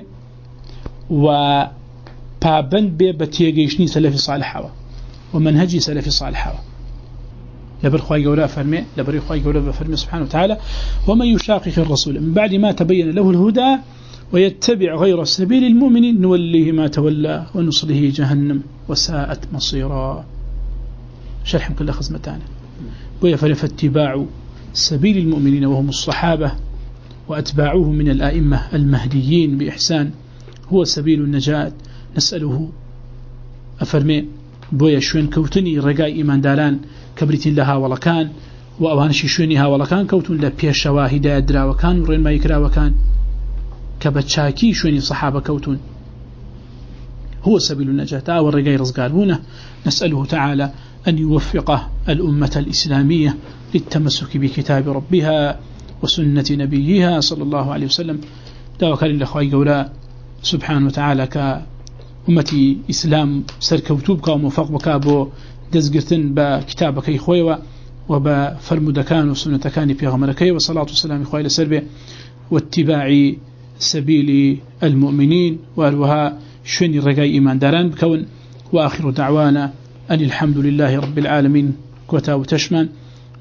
وبابند به بتيجيشني سلفي صالحة ومنهجي سلفي صالحة لبر خواي قولا فرمي لبر خواي قولا بفرمي سبحانه وتعالى ومن يشاقق الرسول من بعد ما تبين له الهدى ويتبع غير سبيل المؤمنين نوليه ما تولى ونصله جهنم وساءت مصيرا شرح كل خزمتان ويفرف فاتباع سبيل المؤمنين وهم الصحابة وأتباعوهم من الآئمة المهديين بإحسان هو سبيل النجاة نسأله أفرمي بويا شوين كوتني رقاء إيمان داران كبريتين لها ولكان وأوانشي شوينها ولكان كوتن لبيش واهداء درا وكان ورين ما يكرا وكان كبتشاكي شويني صحابة كوتن هو سبيل النجاة والرقاء رزقالونه نسأله تعالى أن يوفق الأمة الإسلامية للتمسك بكتاب ربها وسنة نبيها صلى الله عليه وسلم دعوك للأخوة قولا سبحانه وتعالى كأمتي إسلام سركوتوبك وموفقبك بو دزقرتن بكتابك إخوة وبفرمدكان وسنة كان بيغمركي وصلاة والسلام إخوة لسربه واتباع سبيل المؤمنين وألوها شن الرقاء إيمان داران بكون وآخر دعوانا أن الحمد لله رب العالمين كوتا وتشمن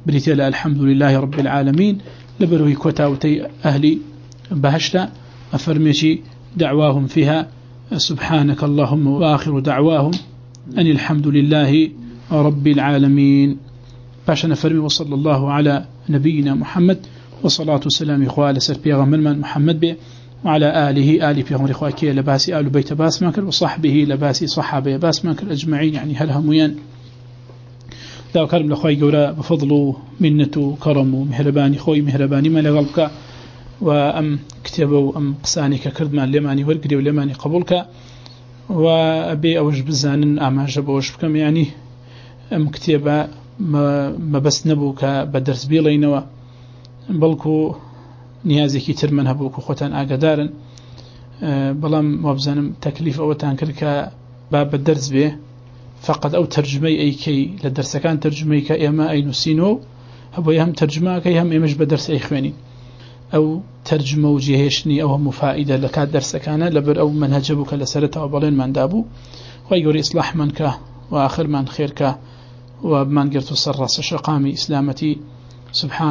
بريتيلا الحمد لله رب العالمين لبروه كتاوتي أهلي بهشتا أفرميشي دعواهم فيها سبحانك اللهم وآخر دعواهم أن الحمد لله رب العالمين. باشا فرمي وصلى الله على نبينا محمد وصلاة والسلام إخوة لسر بيغمر من محمد به وعلى آله آل بيغمر إخوة كي لباسي آل بيت باس ماكر وصحبه لباسي صحابه باس ماكر أجمعين يعني هل هميان لا كرم لأخوي قولا بفضل منة كرم ومهرباني خوي مهرباني ما لغلبك وأم كتبوا أم قسانك كردمان لماني ورقري ولماني قبولك وأبي أوج بزان أما جبوش بكم يعني أم كتبا ما بس نبوك بدرس بيلينوا بلكو نيازي ترمن هبوك خوتان آقادارن بلام وابزانم تكليف أو تانكرك باب الدرس به فقط أو ترجمي أي كي لدرس كان ترجمي كإما أي نسينو هبو يهم ترجمة كي هم إمش بدرس أي خواني أو ترجمة وجهشني أو هم فائدة لكاد درس كان لبر أو منهجبك لسرته أو بلين من دابو ويقول إصلاح منك وآخر من خيرك ومن قرت الصراس شقامي إسلامتي سبحان